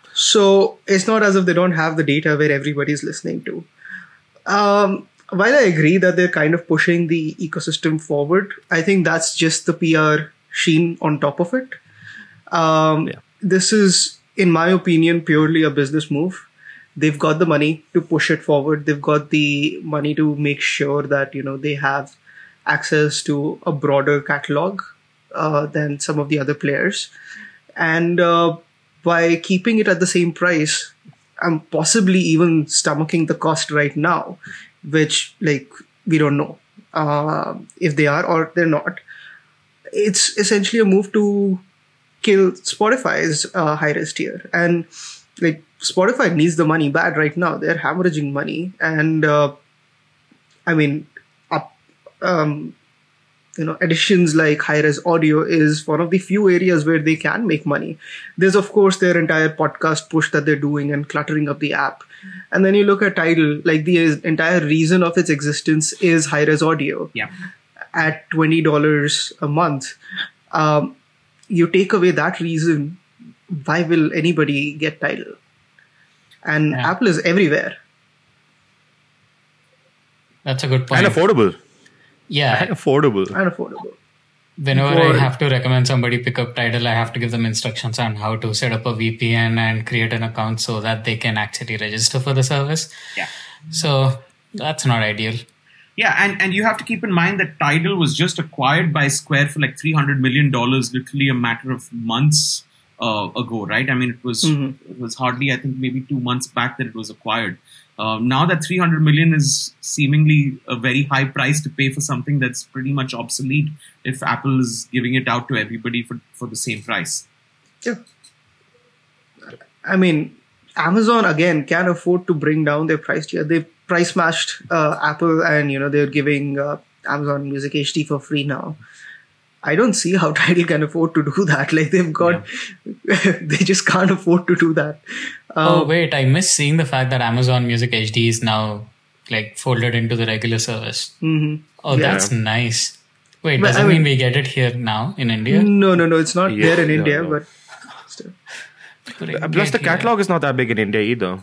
So it's not as if they don't have the data where everybody's listening to. Um, while I agree that they're kind of pushing the ecosystem forward, I think that's just the P R sheen on top of it. Um, yeah. This is, in my opinion, purely a business move. They've got the money to push it forward. They've got the money to make sure that, you know, they have access to a broader catalog uh, than some of the other players. And uh, by keeping it at the same price, I'm possibly even stomaching the cost right now, which, like, we don't know uh, if they are or they're not. It's essentially a move to kill Spotify's uh, high-res tier. And, like, Spotify needs the money bad right now. They're hemorrhaging money. And, uh, I mean, up, um, you know, additions like high-res audio is one of the few areas where they can make money. There's, of course, their entire podcast push that they're doing and cluttering up the app. And then you look at Tidal, like the entire reason of its existence is high-res audio. Yeah. at twenty dollars a month, um, you take away that reason, why will anybody get Tidal? And Yeah. Apple is everywhere. That's a good point. And affordable. Yeah. And affordable. And affordable. Whenever For- I have to recommend somebody pick up Tidal, I have to give them instructions on how to set up a V P N and create an account so that they can actually register for the service. Yeah. So that's not ideal. Yeah, and, and you have to keep in mind that Tidal was just acquired by Square for like three hundred million dollars, literally a matter of months uh, ago, right? I mean, it was Mhm. it was hardly, I think, maybe two months back that it was acquired. Um, now that three hundred million is seemingly a very high price to pay for something that's pretty much obsolete if Apple is giving it out to everybody for, for the same price. Yeah. I mean, Amazon again can afford to bring down their price tier. They price matched uh, Apple, and you know they're giving uh, Amazon Music H D for free now. I don't see how Tidal can afford to do that. Like they've got, they just can't afford to do that. Oh, Um, wait, I missed seeing the fact that Amazon Music H D is now like folded into the regular service. mhm. Oh, Yeah. that's nice. Wait, But does I it mean mean- we get it here now in India? No, no, no. It's not Yeah, there in no, India, no. but still. Couldn't Uh, Plus, get the here. catalog is not that big in India either.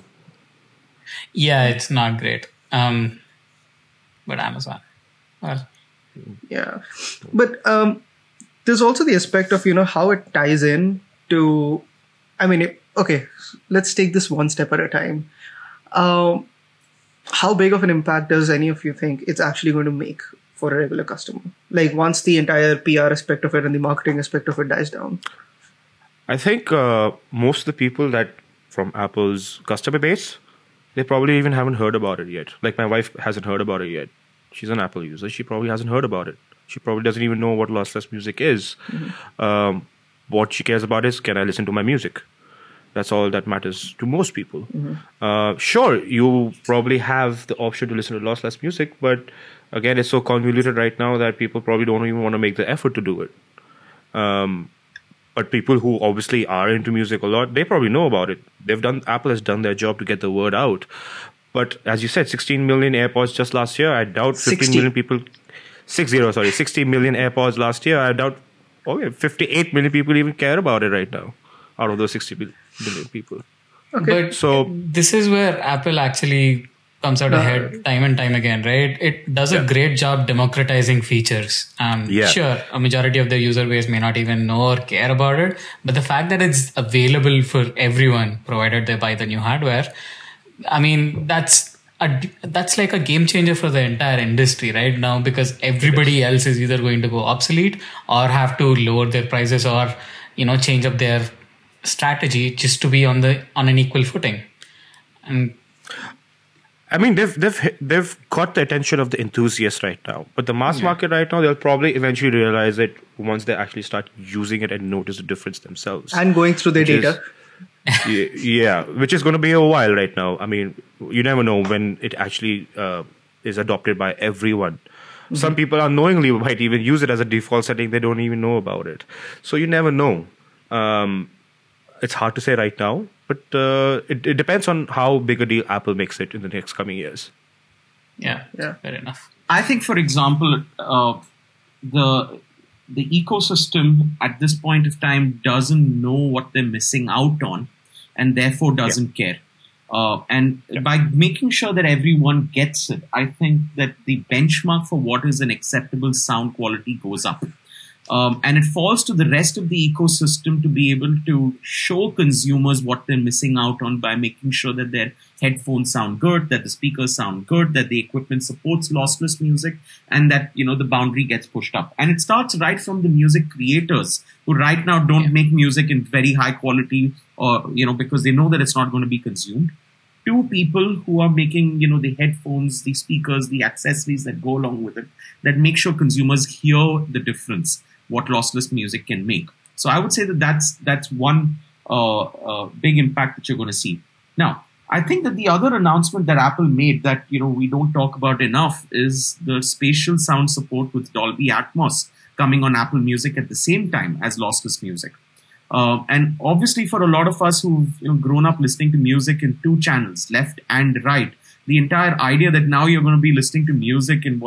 Yeah, it's not great. Um, but Amazon. Well, Yeah. But um, there's also the aspect of, you know, how it ties in to, I mean, it, okay, let's take this one step at a time. Um, how big of an impact does any of you think it's actually going to make for a regular customer? Like once the entire P R aspect of it and the marketing aspect of it dies down. I think uh, most of the people that from Apple's customer base, they probably even haven't heard about it yet. Like my wife hasn't heard about it yet. She's an Apple user. She probably hasn't heard about it. She probably doesn't even know what lossless music is. Um, what she cares about is, can I listen to my music? That's all that matters to most people. Uh, sure, you probably have the option to listen to lossless music, but again, it's so convoluted right now that people probably don't even want to make the effort to do it. Um, but people who obviously are into music a lot, they probably know about it. They've done Apple has done their job to get the word out. But as you said, sixteen million AirPods just last year. I doubt fifteen sixty. million people, six zero, sorry, sixteen million AirPods last year. I doubt, oh yeah, fifty-eight million people even care about it right now, out of those sixty million people. Okay. but So- this is where Apple actually comes out ahead time and time again, right? It does a great job democratizing features. Um, Yeah. Sure, a majority of the user base may not even know or care about it, but the fact that it's available for everyone, provided they buy the new hardware, I mean, that's a, that's like a game changer for the entire industry right now, because everybody else is either going to go obsolete or have to lower their prices or, you know, change up their strategy just to be on the on an equal footing. And I mean, they've they've they've caught the attention of the enthusiasts right now, but the mass market right now, they'll probably eventually realize it once they actually start using it and notice the difference themselves. And going through their Which is- data. Ye- yeah, which is going to be a while right now. I mean, you never know when it actually uh, is adopted by everyone. Some people unknowingly might even use it as a default setting. They don't even know about it. So you never know. Um, it's hard to say right now, but uh, it, it depends on how big a deal Apple makes it in the next coming years. yeah, Yeah. fair enough. I think, for example, uh, the the ecosystem at this point of time doesn't know what they're missing out on, and therefore doesn't care. Uh, and by making sure that everyone gets it, I think that the benchmark for what is an acceptable sound quality goes up. Um, and it falls to the rest of the ecosystem to be able to show consumers what they're missing out on by making sure that their headphones sound good, that the speakers sound good, that the equipment supports lossless music, and that, you know, the boundary gets pushed up. And it starts right from the music creators who right now don't Yeah. make music in very high quality, or, you know, because they know that it's not going to be consumed, to people who are making, you know, the headphones, the speakers, the accessories that go along with it, that make sure consumers hear the difference what lossless music can make. So I would say that that's that's one uh, uh, big impact that you're going to see. Now, I think that the other announcement that Apple made that, you know, we don't talk about enough is the spatial sound support with Dolby Atmos coming on Apple Music at the same time as lossless music. Uh, and obviously, for a lot of us who've, you know, grown up listening to music in two channels, left and right, the entire idea that now you're going to be listening to music in what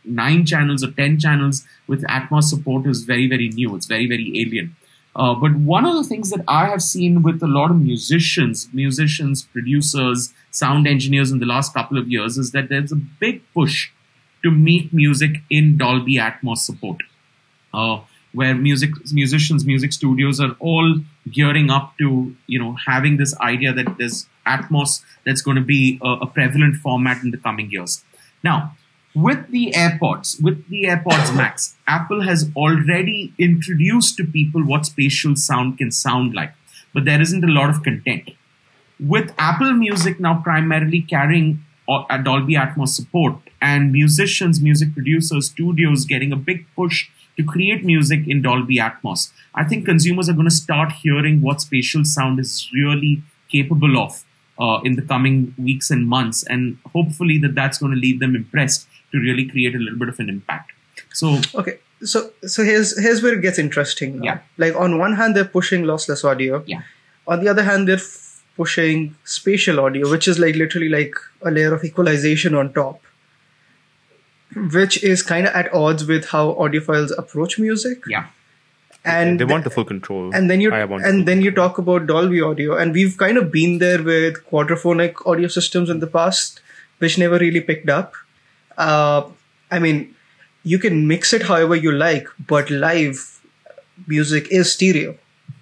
nine channels or ten channels with Atmos support is very, very new. It's very, very alien. Uh, but one of the things that I have seen with a lot of musicians, musicians, producers, sound engineers in the last couple of years is that there's a big push to make music in Dolby Atmos support, uh, where music musicians, music studios are all gearing up to, you know, having this idea that there's Atmos that's going to be a, a prevalent format in the coming years. Now, with the AirPods, with the AirPods Max, Apple has already introduced to people what spatial sound can sound like, but there isn't a lot of content. With Apple Music now primarily carrying a Dolby Atmos support, and musicians, music producers, studios getting a big push to create music in Dolby Atmos, I think consumers are going to start hearing what spatial sound is really capable of uh, in the coming weeks and months, and hopefully that that's going to leave them impressed to really create a little bit of an impact. So okay, so so here's here's where it gets interesting now. Yeah. Like on one hand, they're pushing lossless audio. Yeah. On the other hand, they're f- pushing spatial audio, which is like literally like a layer of equalization on top, which is kind of at odds with how audiophiles approach music. yeah, And They want the full control. and then you I want and then you talk about Dolby audio, and we've kind of been there with quadraphonic audio systems in the past, which never really picked up. Uh, I mean, you can mix it however you like, but live music is stereo.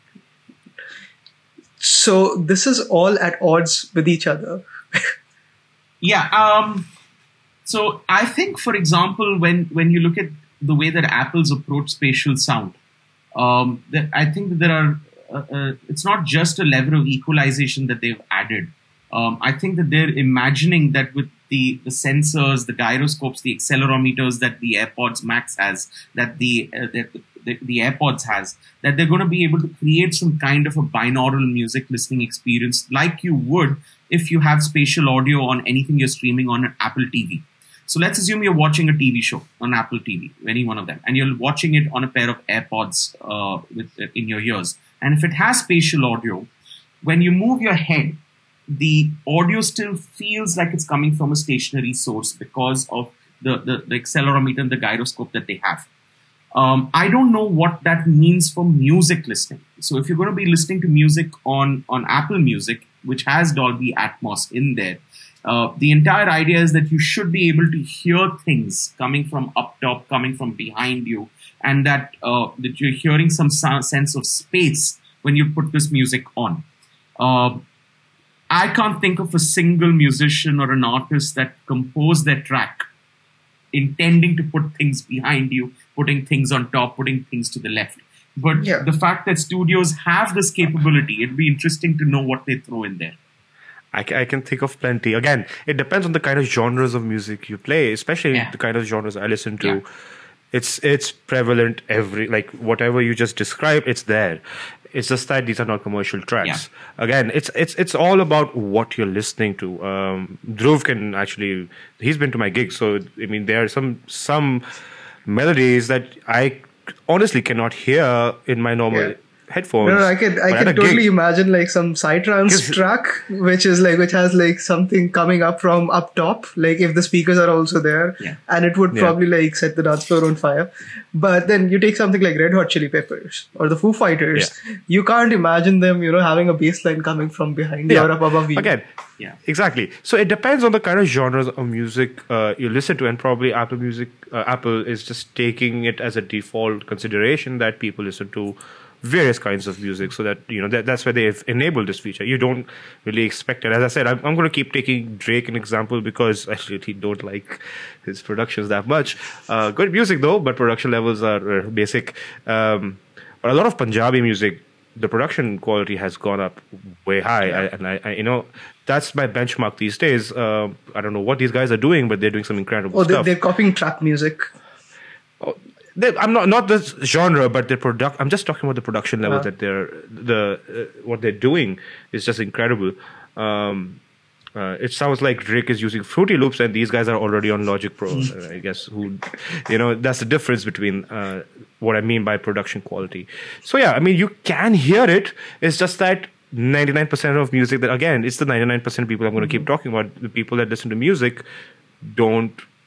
So this is all at odds with each other. yeah. Um, so I think, for example, when when you look at the way that Apple's approach spatial sound, um, that I think that there are. Uh, uh, it's not just a level of equalization that they've added. Um, I think that they're imagining that with the, the sensors, the gyroscopes, the accelerometers that the AirPods Max has, that the, uh, the, the the AirPods has, that they're going to be able to create some kind of a binaural music listening experience like you would if you have spatial audio on anything you're streaming on an Apple T V. So let's assume you're watching a T V show on Apple T V, any one of them, and you're watching it on a pair of AirPods uh, with in your ears. And if it has spatial audio, when you move your head, the audio still feels like it's coming from a stationary source because of the, the, the accelerometer and the gyroscope that they have. Um, I don't know what that means for music listening. So if you're going to be listening to music on, on Apple Music, which has Dolby Atmos in there, uh, the entire idea is that you should be able to hear things coming from up top, coming from behind you, and that, uh, that you're hearing some sense of space when you put this music on. Uh, I can't think of a single musician or an artist that composed their track intending to put things behind you, putting things on top, putting things to the left. But Yeah. the fact that studios have this capability, it'd be interesting to know what they throw in there. I, ca- I can think of plenty. Again, it depends on the kind of genres of music you play, especially Yeah. the kind of genres I listen to. Yeah. It's it's prevalent every like whatever you just described, it's there. It's just that these are not commercial tracks. Again, it's it's it's all about what you're listening to. Um, Dhruv can actually he's been to my gigs, so I mean there are some some melodies that I honestly cannot hear in my normal Yeah. headphones. No, no, I can I But at can a totally gig- imagine like some psytrance Because- track, which is like which has like something coming up from up top, like if the speakers are also there, Yeah. and it would Yeah. probably like set the dance floor on fire. But then you take something like Red Hot Chili Peppers or the Foo Fighters, you can't imagine them, you know, having a bass line coming from behind you Yeah. or up above you. Again, Yeah. exactly. So it depends on the kind of genres of music uh, you listen to, and probably Apple Music, uh, Apple is just taking it as a default consideration that people listen to various kinds of music, so that you know that, that's where they've enabled this feature. You don't really expect it. As I said, I'm, I'm going to keep taking Drake an example because I really don't like his productions that much. Uh, good music though, but production levels are uh, basic. Um, but a lot of Punjabi music, the production quality has gone up way high, I, and I, I, you know, that's my benchmark these days. Uh, I don't know what these guys are doing, but they're doing some incredible Or they, stuff. they're copying trap music. They, I'm not not the genre, but the product. I'm just talking about the production level Uh. that they're the uh, what they're doing is just incredible. Um, uh, it sounds like Drake is using Fruity Loops, and these guys are already on Logic Pro. uh, I guess who, you know, that's the difference between uh, what I mean by production quality. So yeah, I mean you can hear it. It's just that ninety-nine percent of music that again, it's the ninety-nine percent people I'm going to keep talking about. The people that listen to music don't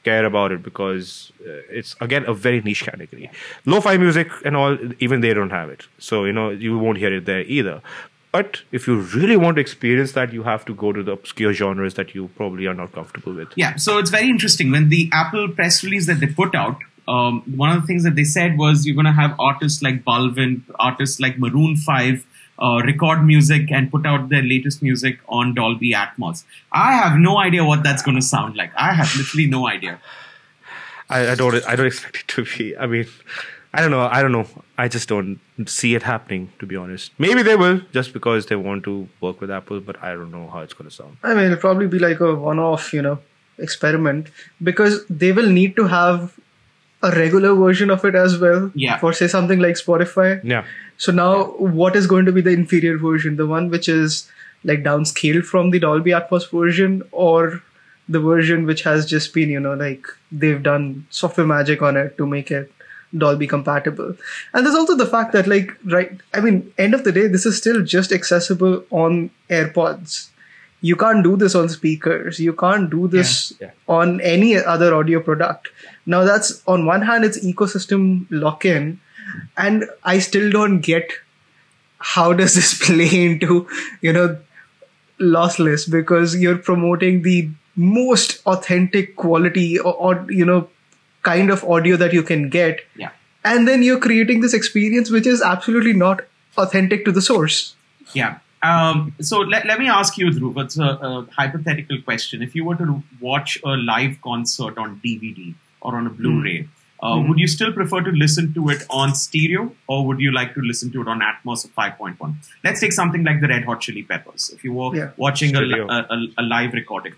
care about it because uh, it's again a very niche category. Lo-fi music and all, even they don't have it, so you know you won't hear it there either. But if you really want to experience that, you have to go to the obscure genres that you probably are not comfortable with. Yeah, so it's very interesting. When the Apple press release that they put out, um, one of the things that they said was you're going to have artists like Balvin, artists like Maroon five, uh, record music and put out their latest music on Dolby Atmos. I have no idea what that's going to sound like. I have literally no idea. I, I don't. I don't expect it to be. I mean, I don't know. I don't know. I just don't see it happening, to be honest. Maybe they will, just because they want to work with Apple, but I don't know how it's going to sound. I mean, it'll probably be like a one-off, you know, experiment, because they will need to have a regular version of it as well. Yeah. For, say, something like Spotify. Yeah. So now, what is going to be the inferior version? The one which is like downscaled from the Dolby Atmos version, or the version which has just been, you know, like they've done software magic on it to make it Dolby compatible. And there's also the fact that, like, right, I mean, end of the day, this is still just accessible on AirPods. You can't do this on speakers. You can't do this Yeah, yeah. on any other audio product. Now, that's on one hand, it's ecosystem lock-in, and I still don't get how does this play into, you know, lossless, because you're promoting the most authentic quality or, or you know, kind of audio that you can get. Yeah. And then you're creating this experience which is absolutely not authentic to the source. Yeah. Um, so let, let me ask you, Dhruv, it's a, a hypothetical question. If you were to watch a live concert on D V D or on a Blu-ray, uh, Mm. would you still prefer to listen to it on stereo, or would you like to listen to it on Atmos or five point one? Let's take something like the Red Hot Chili Peppers. If you were Yeah. watching a, Stereo. a, a, a live recording.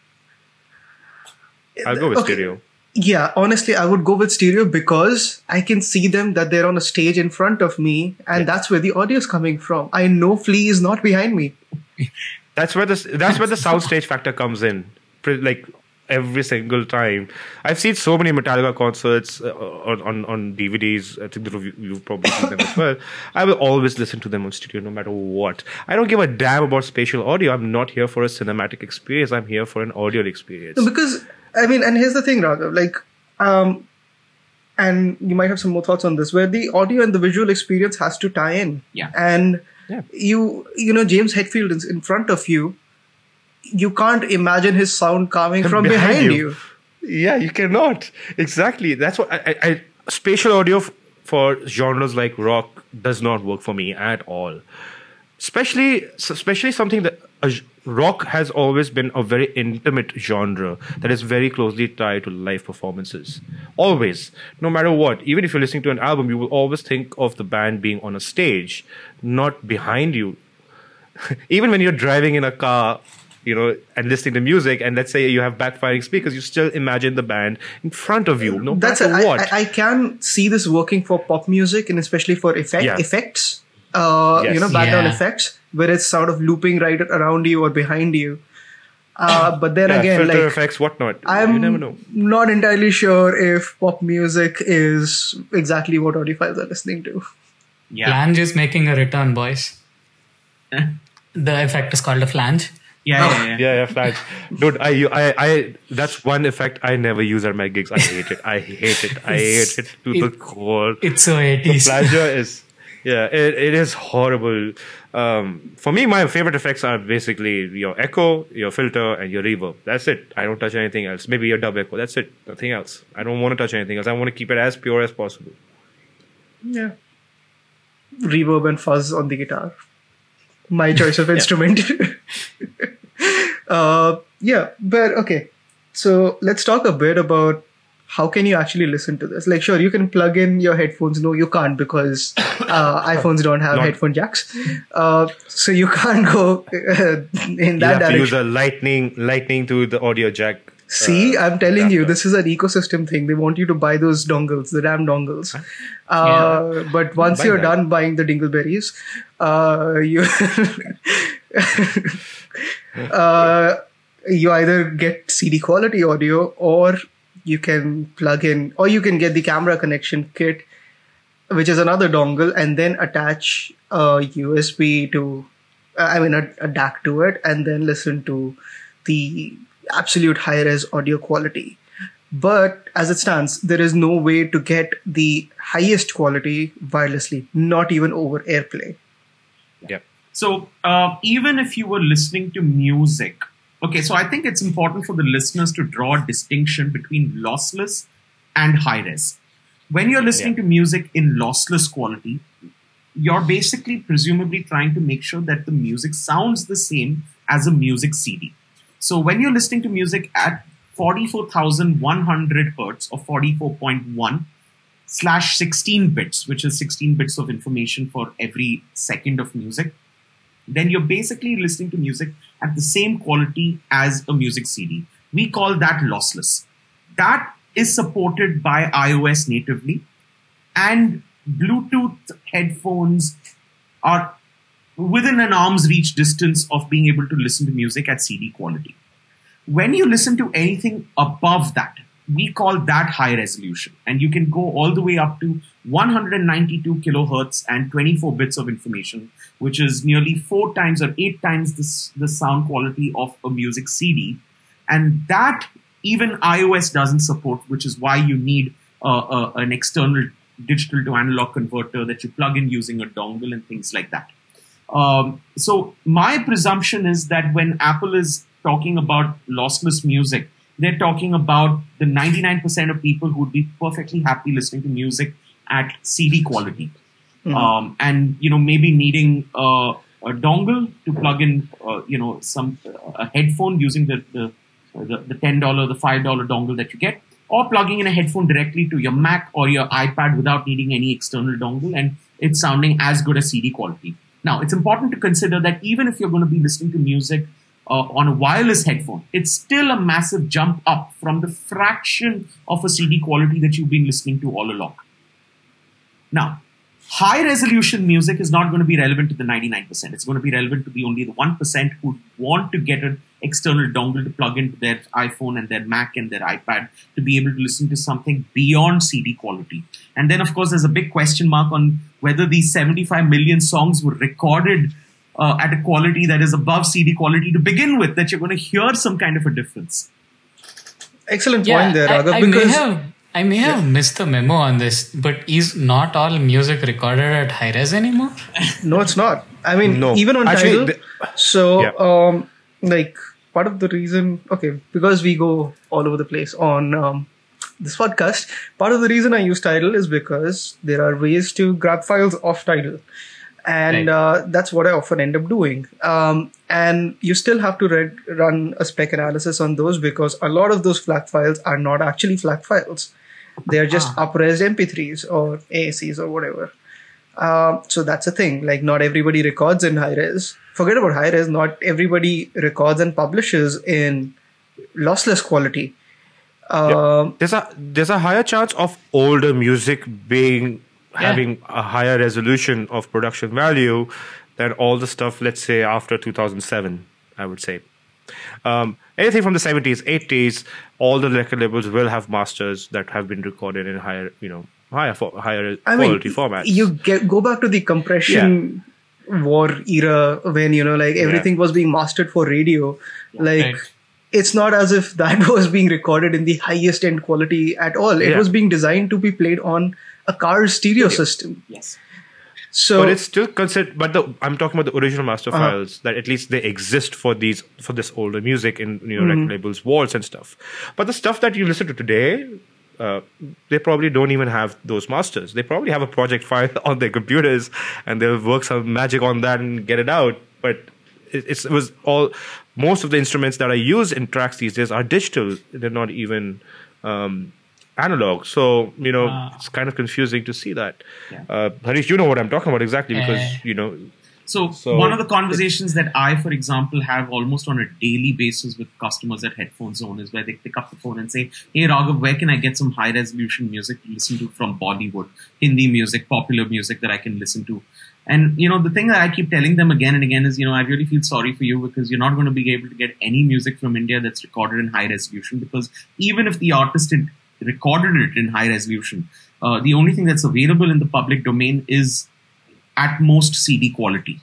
I'll go with Okay. stereo. Yeah, honestly, I would go with stereo because I can see them that they're on a stage in front of me, and that's where the audio is coming from. I know Flea is not behind me. That's where the that's where the soundstage factor comes in. Pre- Like every single time, I've seen so many Metallica concerts uh, on, on on D V Ds. I think you- you've probably seen them as well. I will always listen to them on stereo, no matter what. I don't give a damn about spatial audio. I'm not here for a cinematic experience. I'm here for an audio experience. No, because, I mean, and here's the thing, Raghav, like, um, and you might have some more thoughts on this, where the audio and the visual experience has to tie in. Yeah. And Yeah. you, you know, James Hetfield is in front of you. You can't imagine his sound coming from behind, you. Yeah, you cannot. Exactly. That's what I, I, I spatial audio f- for genres like rock does not work for me at all. Especially, especially something that uh, rock has always been a very intimate genre that is very closely tied to live performances. Always, no matter what. Even if you're listening to an album, you will always think of the band being on a stage, not behind you. Even when you're driving in a car, you know, and listening to music, and let's say you have backfiring speakers, you still imagine the band in front of you, no That's matter it. what. I, I, I can see this working for pop music, and especially for effect, Yeah. effects, uh, Yes. you know, background Yeah. effects, where it's sort of looping right around you or behind you. Uh, but then yeah, again, filter like, effects, whatnot. I'm you never know. not entirely sure if pop music is exactly what audiophiles are listening to. Yeah. Flange is making a return, boys. The effect is called a flange. Yeah, yeah, yeah. Yeah, yeah, flags. Dude, I, you- I, I, that's one effect I never use at my gigs. I hate it. I hate it. I hate it to the It- core. It's so The eighties. flanger is, yeah, it, it is horrible. Um, for me, my favorite effects are basically your echo, your filter, and your reverb. That's it. I don't touch anything else. Maybe your dub echo. That's it. Nothing else. I don't want to touch anything else. I want to keep it as pure as possible. Yeah. Reverb and fuzz on the guitar. My choice of instrument. uh, yeah, but okay. So let's talk a bit about how can you actually listen to this. Like, sure, you can plug in your headphones. No, you can't, because uh, iPhones don't have Not- headphone jacks. Uh, so you can't go uh, in You that have to use direction. a lightning, lightning to the audio jack. See, uh, I'm telling you, adapter. this is an ecosystem thing. They want you to buy those dongles, the damn dongles. Uh, But once Buy you're that. done buying the dingleberries, uh, you uh, you either get C D quality audio, or you can plug in, or you can get the camera connection kit, which is another dongle, and then attach a U S B to, uh, I mean, a, a D A C to it, and then listen to the absolute high-res audio quality. But as it stands, there is no way to get the highest quality wirelessly, not even over AirPlay. Yeah. So uh, even if you were listening to music, okay, so I think it's important for the listeners to draw a distinction between lossless and high res. When you're listening Yeah. to music in lossless quality, you're basically presumably trying to make sure that the music sounds the same as a music C D. So when you're listening to music at forty-four thousand one hundred hertz or forty-four point one slash sixteen bits, which is sixteen bits of information for every second of music, then you're basically listening to music at the same quality as a music C D. We call that lossless. That is supported by iOS natively, and Bluetooth headphones are within an arm's reach distance of being able to listen to music at C D quality. When you listen to anything above that, we call that high resolution. And you can go all the way up to one hundred ninety-two kilohertz and twenty-four bits of information, which is nearly four times or eight times the, the sound quality of a music C D. And that even iOS doesn't support, which is why you need uh, uh, an external digital to analog converter that you plug in using a dongle and things like that. Um, so my presumption is that when Apple is talking about lossless music, they're talking about the ninety-nine percent of people who would be perfectly happy listening to music at C D quality. Mm-hmm. Um, and, you know, maybe needing uh, a dongle to plug in, uh, you know, some a headphone using the, the, the, the ten dollars, the five dollars dongle that you get, or plugging in a headphone directly to your Mac or your iPad without needing any external dongle, and it's sounding as good as C D quality. Now, it's important to consider that even if you're going to be listening to music uh, on a wireless headphone, it's still a massive jump up from the fraction of a C D quality that you've been listening to all along. Now, high resolution music is not going to be relevant to the ninety-nine percent. It's going to be relevant to the only the one percent who want to get an external dongle to plug into their iPhone and their Mac and their iPad to be able to listen to something beyond C D quality. And then, of course, there's a big question mark on whether these seventy-five million songs were recorded uh, at a quality that is above C D quality to begin with, that you're going to hear some kind of a difference. Excellent Yeah, point there, I, Raghav. I because may have, I may have yeah. missed the memo on this, but is not all music recorded at high res anymore? No, it's not. I mean, no. even on Actually, Tidal. the, so, yeah. um, like, part of the reason, okay, because we go all over the place on um, this podcast, part of the reason I use Tidal is because there are ways to grab files off Tidal. And right. uh, that's what I often end up doing. Um, and you still have to read, run a spec analysis on those because a lot of those FLAC files are not actually FLAC files. They're just ah. up-res M P threes or A A Cs or whatever. Uh, so that's the thing. Like, not everybody records in high-res. Forget about high-res. Not everybody records and publishes in lossless quality. Uh, yeah. There's a there's a higher chance of older music being yeah. having a higher resolution of production value than all the stuff, let's say, after two thousand seven, I would say. Um, anything from the seventies, eighties, all the record labels will have masters that have been recorded in higher, you know, higher higher I quality mean, formats. You get, go back to the compression yeah. war era when, you know, like everything yeah. was being mastered for radio. Like, right. it's not as if that was being recorded in the highest end quality at all. It yeah. was being designed to be played on a car's stereo Stereo. system. Yes. So, but it's still considered. But the, I'm talking about the original master uh-huh. files that at least they exist for these for this older music in you know mm-hmm. record labels, walls and stuff. But the stuff that you listen to today, uh, they probably don't even have those masters. They probably have a project file on their computers and they'll work some magic on that and get it out. But it, it's, it was all most of the instruments that are used in tracks these days are digital. They're not even. Um, analog, so you know uh, it's kind of confusing to see that. Yeah. Uh, Harish, you know what I'm talking about exactly because uh, you know. So, so one of the conversations that I, for example, have almost on a daily basis with customers at Headphone Zone is where they pick up the phone and say, "Hey Raghav, where can I get some high resolution music to listen to from Bollywood, Hindi music, popular music that I can listen to?" And you know the thing that I keep telling them again and again is, you know, I really feel sorry for you because you're not going to be able to get any music from India that's recorded in high resolution because even if the artist had recorded it in high resolution, uh, the only thing that's available in the public domain is at most C D quality.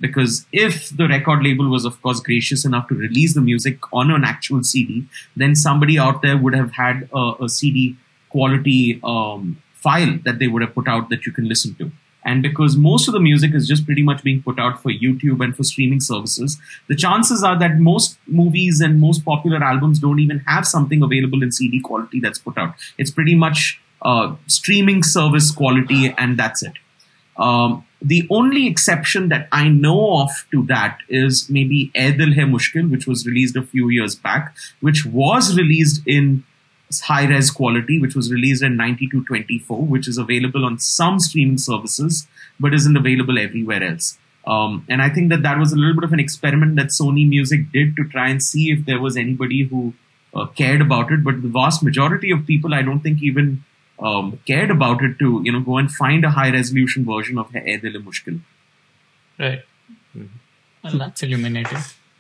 Because if the record label was, of course, gracious enough to release the music on an actual C D, then somebody out there would have had a, a C D quality um, file that they would have put out that you can listen to. And because most of the music is just pretty much being put out for YouTube and for streaming services, the chances are that most movies and most popular albums don't even have something available in C D quality that's put out. It's pretty much uh, streaming service quality, and that's it. Um, the only exception that I know of to that is maybe Ae Dil Hai Mushkil, which was released a few years back, which was released in high-res quality, which was released in ninety-two twenty-four, which is available on some streaming services, but isn't available everywhere else. Um, and I think that that was a little bit of an experiment that Sony Music did to try and see if there was anybody who uh, cared about it. But the vast majority of people, I don't think even um, cared about it to, you know, go and find a high-resolution version of Ae Dil Hai Mushkil. Right. Mm-hmm. Well, that's illuminating.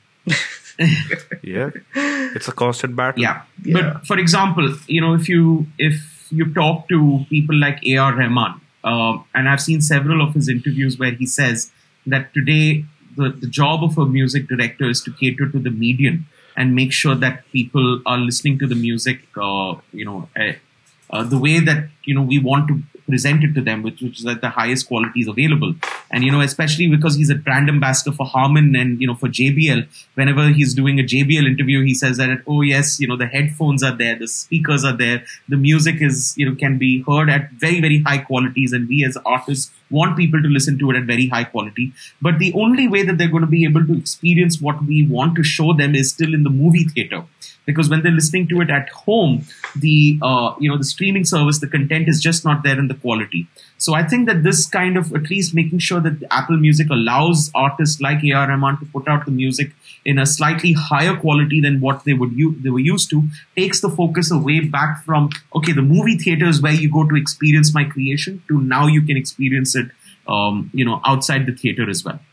Yeah, it's a constant battle. Yeah. Yeah. But for example, you know, if you if you talk to people like A R Rahman, uh, and I've seen several of his interviews where he says that today the, the job of a music director is to cater to the median and make sure that people are listening to the music, uh, you know, uh, uh, the way that, you know, we want to present it to them, which, which is at the highest quality is available. And, you know, especially because he's a brand ambassador for Harman and, you know, for J B L, whenever he's doing a J B L interview, he says that, oh, yes, you know, the headphones are there, the speakers are there, the music is, you know, can be heard at very, very high qualities. And we as artists want people to listen to it at very high quality. But the only way that they're going to be able to experience what we want to show them is still in the movie theater. Because when they're listening to it at home, the uh, you know the streaming service, the content is just not there in the quality. So I think that this kind of at least making sure that Apple Music allows artists like A R Rahman to put out the music in a slightly higher quality than what they would u- they were used to takes the focus away back from, okay, the movie theater is where you go to experience my creation, to now you can experience it um, you know outside the theater as well.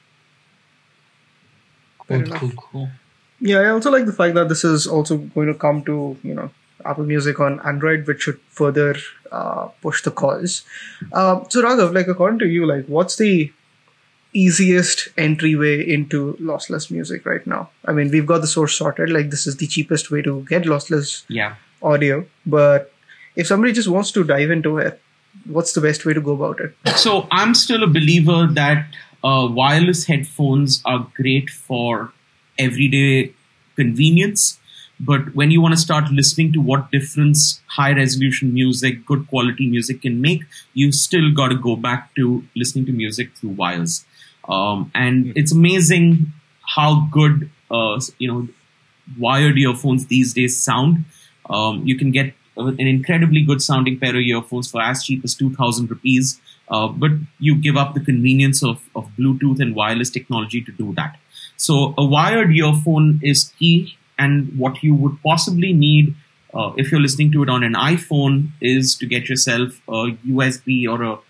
Cool, cool, cool. Yeah, I also like the fact that this is also going to come to, you know, Apple Music on Android, which should further uh, push the cause. Uh, so Raghav, like according to you, like what's the easiest entryway into lossless music right now? I mean, we've got the source sorted, like this is the cheapest way to get lossless yeah. audio. But if somebody just wants to dive into it, what's the best way to go about it? So I'm still a believer that uh, wireless headphones are great for everyday convenience, but when you want to start listening to what difference high resolution music, good quality music can make, you still got to go back to listening to music through wires. Um, and mm-hmm. It's amazing how good uh, you know wired earphones these days sound. Um, you can get an incredibly good sounding pair of earphones for as cheap as two thousand rupees, uh, but you give up the convenience of, of Bluetooth and wireless technology to do that. So a wired earphone is key, and what you would possibly need uh, if you're listening to it on an iPhone is to get yourself a U S B or a,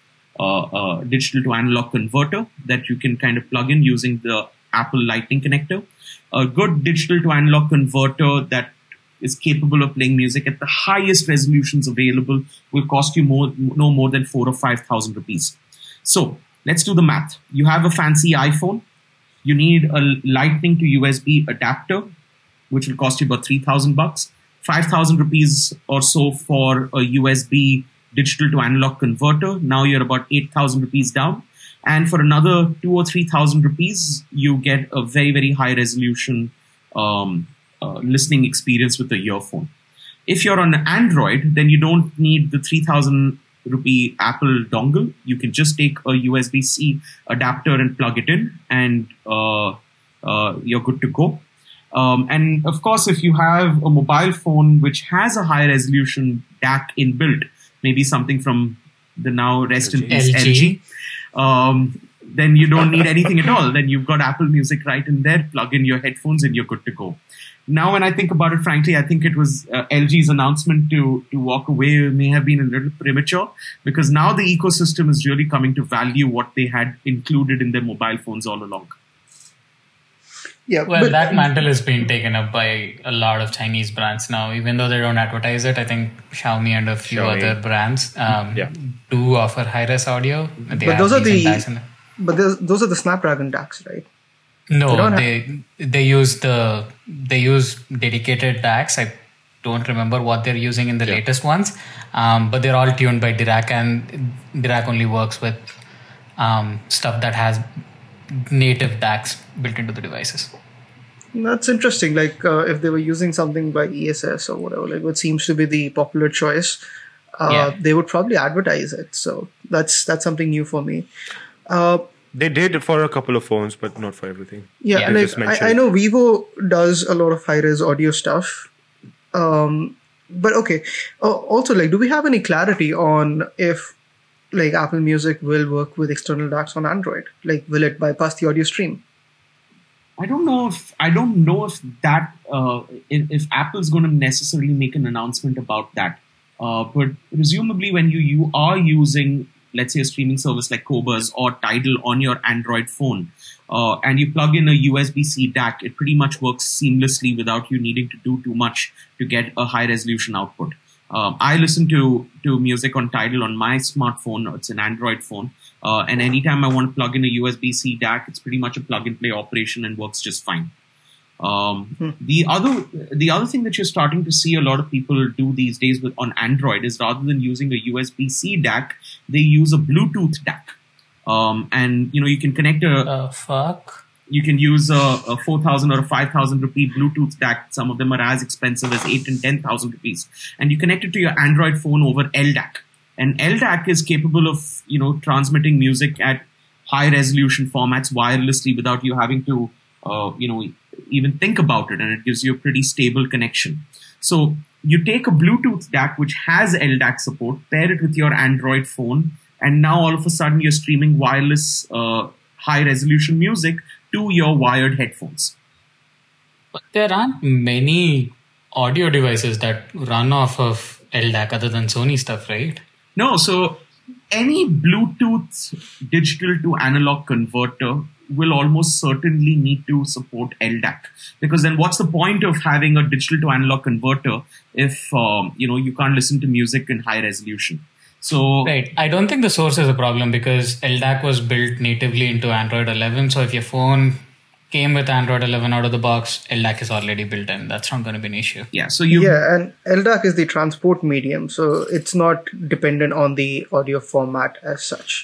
a, a digital to analog converter that you can kind of plug in using the Apple Lightning connector. A good digital to analog converter that is capable of playing music at the highest resolutions available will cost you more, no more than four or five thousand rupees. So let's do the math. You have a fancy iPhone. You need a Lightning to U S B adapter, which will cost you about three thousand bucks, five thousand rupees or so for a U S B digital to analog converter. Now you're about eight thousand rupees down. And for another two or three thousand rupees, you get a very, very high resolution um, uh, listening experience with the earphone. If you're on Android, then you don't need the three thousand rupee Apple dongle. You can just take a U S B C adapter and plug it in, and uh, uh, you're good to go. Um, and of course, if you have a mobile phone which has a high resolution D A C inbuilt, maybe something from the now rest in peace L G, um, then you don't need anything at all. Then you've got Apple Music right in there, plug in your headphones, and you're good to go. Now, when I think about it, frankly, I think it was uh, L G's announcement to, to walk away may have been a little premature, because now the ecosystem is really coming to value what they had included in their mobile phones all along. Yeah, well, but, that mantle is being taken up by a lot of Chinese brands now. Even though they don't advertise it, I think Xiaomi and a few Xiaomi. other brands um, yeah. do offer high-res audio. They but those are the in but there's- those are the Snapdragon D A Cs, right? No, don't they they use the they use dedicated D A Cs. I don't remember what they're using in the latest ones, um, but they're all tuned by Dirac, and Dirac only works with um, stuff that has native D A Cs built into the devices. That's interesting. Like uh, if they were using something by E S S or whatever, like what seems to be the popular choice, uh, Yeah. they would probably advertise it. So that's that's something new for me. Uh, They did it for a couple of phones, but not for everything. yeah, Yeah, and they like, just mentioned I, I it. know Vivo does a lot of high-res audio stuff. Um, but okay. Uh, also, like, do we have any clarity on if like Apple Music will work with external D A Cs on Android? Like, will it bypass the audio stream? I don't know if I don't know if that uh, if, if Apple's going to necessarily make an announcement about that. Uh, but presumably, when you you are using, let's say, a streaming service like Qobuz or Tidal on your Android phone, uh, and you plug in a U S B C D A C, it pretty much works seamlessly without you needing to do too much to get a high resolution output. Um, I listen to to music on Tidal on my smartphone. It's an Android phone. Uh, and anytime I want to plug in a U S B C D A C, it's pretty much a plug and play operation and works just fine. Um, Hmm. The other the other thing that you're starting to see a lot of people do these days with on Android is rather than using a U S B C D A C, they use a Bluetooth D A C. Um, and you know you can connect a Uh, fuck. you can use a, a four thousand or a five thousand rupee Bluetooth D A C. Some of them are as expensive as eight and ten thousand rupees, and you connect it to your Android phone over L D A C. And L D A C is capable of, you know, transmitting music at high resolution formats wirelessly without you having to, uh, you know, even think about it. And it gives you a pretty stable connection. So you take a Bluetooth D A C, which has L D A C support, pair it with your Android phone, and now all of a sudden you're streaming wireless, uh, high resolution music to your wired headphones. But there aren't many audio devices that run off of L D A C other than Sony stuff, right? No, so any Bluetooth digital to analog converter will almost certainly need to support L D A C, because then what's the point of having a digital to analog converter if um, you know you can't listen to music in high resolution? So Right. I don't think the source is a problem because L D A C was built natively into Android eleven. So if your phone came with Android eleven out of the box, L D A C is already built in. That's not going to be an issue. yeah, so you Yeah, and L D A C is the transport medium, so it's not dependent on the audio format as such.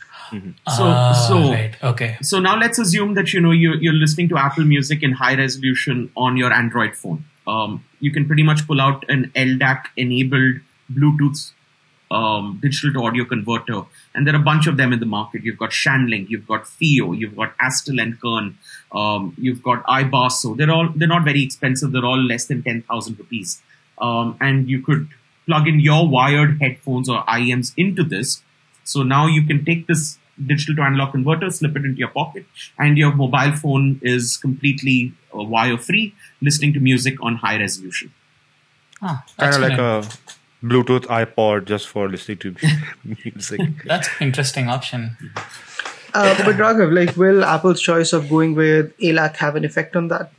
so Ah, so right. Okay. So now let's assume that you know you're, you're listening to Apple Music in high resolution on your Android phone. Um, you can pretty much pull out an L D A C enabled Bluetooth um, digital to audio converter, and there are a bunch of them in the market. You've got Shanlink, you've got Fio, you've got Astel and Kern, um, you've got iBasso. They're all they're not very expensive. They're all less than ten thousand rupees, um, and you could plug in your wired headphones or I E Ms into this. So now you can take this digital to analog converter, slip it into your pocket, and your mobile phone is completely uh, wire free, listening to music on high resolution. Ah, Kind of like excellent. a Bluetooth iPod just for listening to music. That's an interesting option. Uh, but Raghav, like, will Apple's choice of going with A L A C have an effect on that?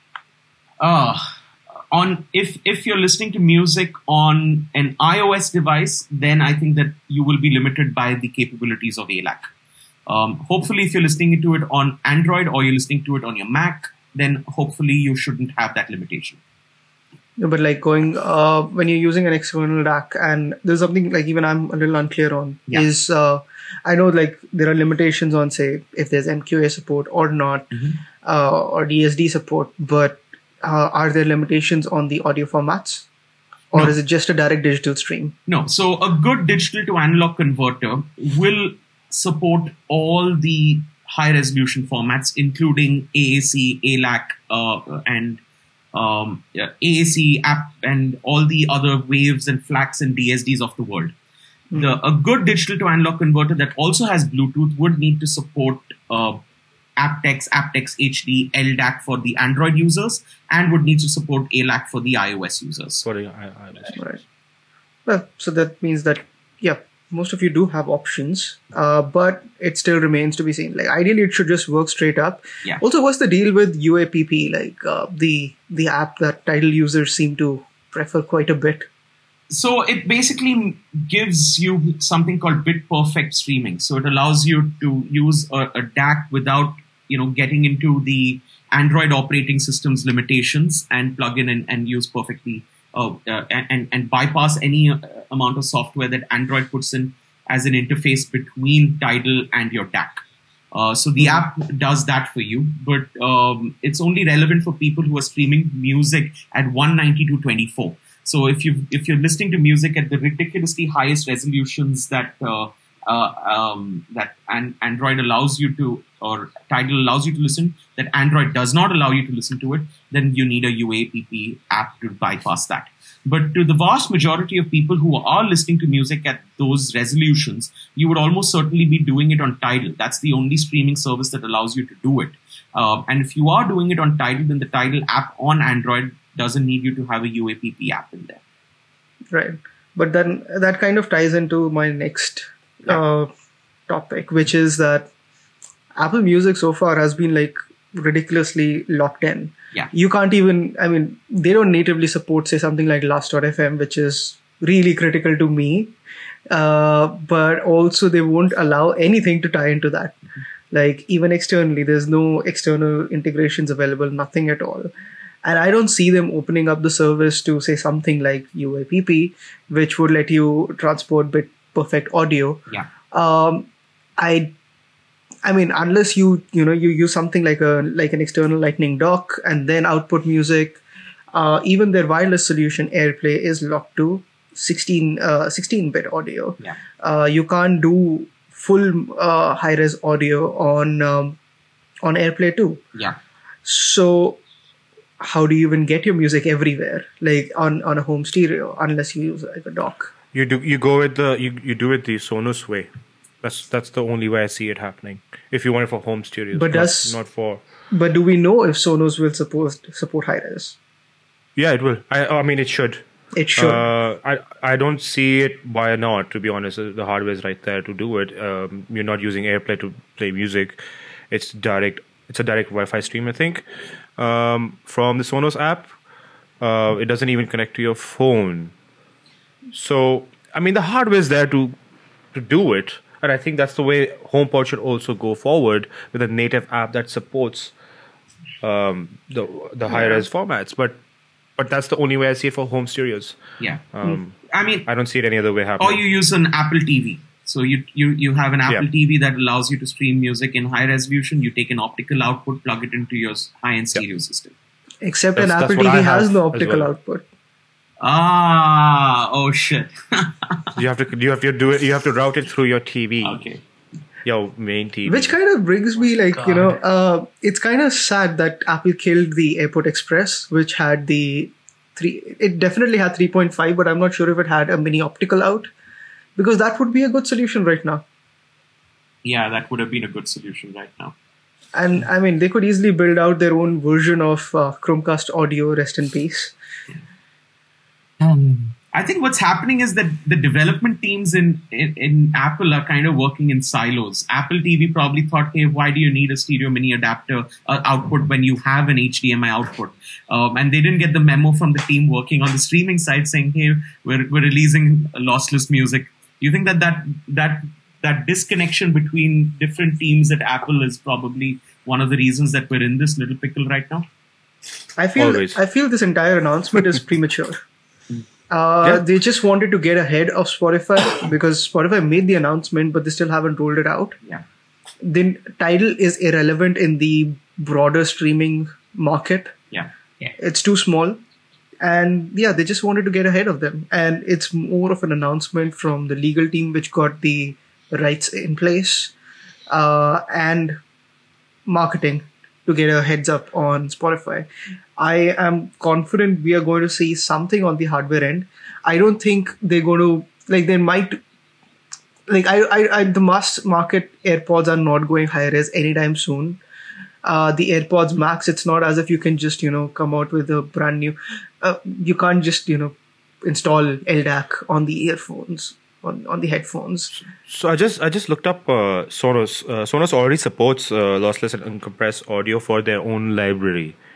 Uh, on if if you're listening to music on an iOS device, then I think that you will be limited by the capabilities of A L A C. Um, hopefully, if you're listening to it on Android or you're listening to it on your Mac, then hopefully you shouldn't have that limitation. No, but like going uh, when you're using an external D A C, and there's something like even I'm a little unclear on Yeah. is uh, I know like there are limitations on say if there's M Q A support or not, uh, or D S D support, but uh, are there limitations on the audio formats, or No. is it just a direct digital stream? No, so a good digital to analog converter will support all the high resolution formats, including A A C, A L A C, uh, and um, yeah, A A C app, and all the other waves and FLACs and D S Ds of the world. The, a good digital to analog converter that also has Bluetooth would need to support uh, aptX, aptX H D, L D A C for the Android users, and would need to support A L A C for the iOS users. Sorry, I, I was. Right. Well, so that means that yeah, most of you do have options, uh, but it still remains to be seen. Like ideally, it should just work straight up. Yeah. Also, what's the deal with U A P P? Like uh, the the app that Tidal users seem to prefer quite a bit. So it basically gives you something called bit perfect streaming. So it allows you to use a, a D A C without, you know, getting into the Android operating system's limitations and plug in and, and use perfectly uh, uh, and, and bypass any uh, amount of software that Android puts in as an interface between Tidal and your D A C. Uh, so the app does that for you, but um, it's only relevant for people who are streaming music at one ninety-two twenty-four. So if you if you're listening to music at the ridiculously highest resolutions that uh, uh, um, that an, Android allows you to, or Tidal allows you to listen, that Android does not allow you to listen to it, then you need a U A P P app to bypass that. But to the vast majority of people who are listening to music at those resolutions, you would almost certainly be doing it on Tidal. That's the only streaming service that allows you to do it. Uh, and if you are doing it on Tidal, then the Tidal app on Android doesn't need you to have a U A P P app in there. Right. But then that kind of ties into my next uh, topic, which is that Apple Music so far has been like ridiculously locked in. Yeah. You can't even, I mean, they don't natively support, say, something like Last dot F M, which is really critical to me. Uh, but also they won't allow anything to tie into that. Mm-hmm. Like even externally, there's no external integrations available, nothing at all. And I don't see them opening up the service to say something like U A P P, which would let you transport bit perfect audio. Yeah. Um, I, I mean, unless you you know you use something like a like an external Lightning dock and then output music, uh, even their wireless solution AirPlay is locked to sixteen bit audio. Yeah. Uh, you can't do full uh, high res audio on um, on AirPlay too. Yeah. So how do you even get your music everywhere, like on, on a home stereo, unless you use like a dock? You do you go with the you, you do it the Sonos way. That's that's the only way I see it happening. If you want it for home stereos, but not, does not for. But do we know if Sonos will support support high res? Yeah, it will. I I mean, it should. It should. Uh, I I don't see it. Why not? To be honest, the hardware is right there to do it. Um, you're not using AirPlay to play music. It's direct. It's a direct Wi-Fi stream, I think, um, from the Sonos app. Uh, it doesn't even connect to your phone. So, I mean, the hardware is there to to do it, and I think that's the way HomePod should also go forward with a native app that supports um, the the high res formats. But but that's the only way I see it for home stereos. Yeah. Um, I mean, I don't see it any other way happening. or you use an Apple T V. So you you you have an Apple Yeah. T V that allows you to stream music in high resolution. You take an optical output, plug it into your high-end stereo system. Except an That's- Apple that's what T V I has have no as optical well. output. Ah, oh shit. you have to you have to do it. You have to route it through your T V, Okay. your main T V. Which kind of brings me, like, you know, uh, it's kind of sad that Apple killed the Airport Express, which had the three. It definitely had three point five, but I'm not sure if it had a mini optical out, because that would be a good solution right now. Yeah, that would have been a good solution right now. And I mean, they could easily build out their own version of uh, Chromecast audio. Rest in peace. Um, I think what's happening is that the development teams in, in, in Apple are kind of working in silos. Apple T V probably thought, hey, why do you need a stereo mini adapter uh, output when you have an H D M I output? Um, and they didn't get the memo from the team working on the streaming side saying, hey, we're, we're releasing lossless music. Do you think that that, that that disconnection between different teams at Apple is probably one of the reasons that we're in this little pickle right now? I feel Always. I feel this entire announcement is premature. Uh, Yeah. They just wanted to get ahead of Spotify because Spotify made the announcement, but they still haven't rolled it out. Yeah. Then Tidal is irrelevant in the broader streaming market. Yeah. It's too small. And yeah, they just wanted to get ahead of them. And it's more of an announcement from the legal team, which got the rights in place, uh, and marketing to get a heads up on Spotify. I am confident we are going to see something on the hardware end. I don't think they're going to, like, they might, like, I, I, I the mass market AirPods are not going high res anytime soon. Uh, the AirPods Max, it's not as if you can just, you know, come out with a brand new, uh, you can't just, you know, install L D A C on the earphones, on, on the headphones. So I just I just looked up uh, Sonos. Uh, Sonos already supports uh, lossless and uncompressed audio for their own library.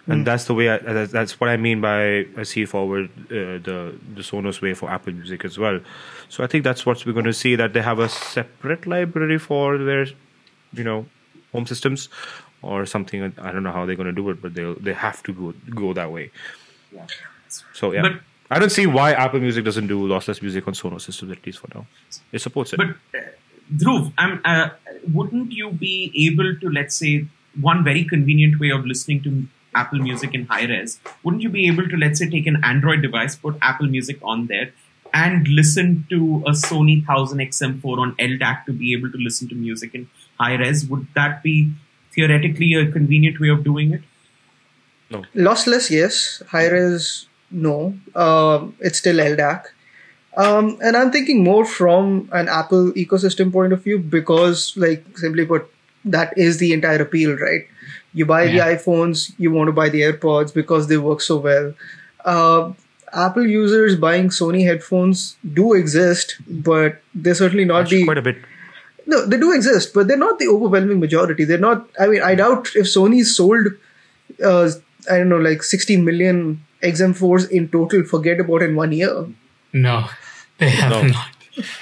And that's the way. I, that's, that's what I mean by I see forward uh, the the Sonos way for Apple Music as well. So I think that's what we're going to see. That they have a separate library for their, you know, home systems or something. I don't know how they're going to do it, but they they have to go go that way. Yeah. So yeah, But, I don't see why Apple Music doesn't do lossless music on Sonos systems, at least for now. It supports it. but uh, Dhruv, I'm, uh, wouldn't you be able to, let's say, one very convenient way of listening to Apple Music in high res, wouldn't you be able to, let's say, take an Android device, put Apple Music on there, and listen to a Sony one thousand X M four on L D A C to be able to listen to music in high res? Would that be theoretically a convenient way of doing it? No. Lossless, yes. High-res, no. Um, it's still L D A C. Um, and I'm thinking more from an Apple ecosystem point of view because, like, simply put, that is the entire appeal, right? You buy Yeah. the iPhones, you want to buy the AirPods because they work so well. Uh, Apple users buying Sony headphones do exist, but they're certainly not Actually, the... quite a bit. No, they do exist, but they're not the overwhelming majority. They're not... I mean, I doubt if Sony sold, uh, I don't know, like sixty million X M fours in total, forget about in one year. No, they have No. not.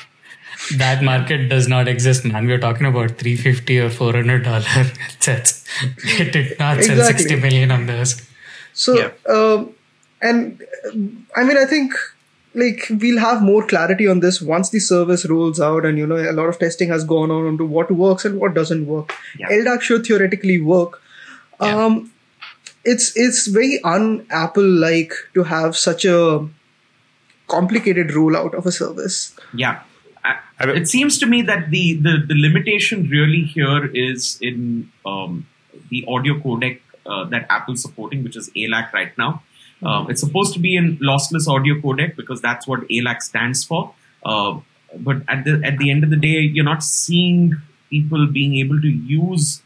That market does not exist, man. We're talking about three hundred fifty or four hundred dollars headsets. They did not sell Exactly. sixty million of those. So, Yeah. um, and uh, I mean, I think like we'll have more clarity on this once the service rolls out, and you know, a lot of testing has gone on onto what works and what doesn't work. Yeah. L D A C should theoretically work. Yeah. Um, it's it's very un-Apple like to have such a complicated rollout of a service. Yeah. I- I mean- it seems to me that the, the, the limitation really here is in um, the audio codec uh, that Apple's supporting, which is A L A C right now. Um, it's supposed to be in lossless audio codec because that's what A L A C stands for. Uh, but at the at the end of the day, you're not seeing people being able to use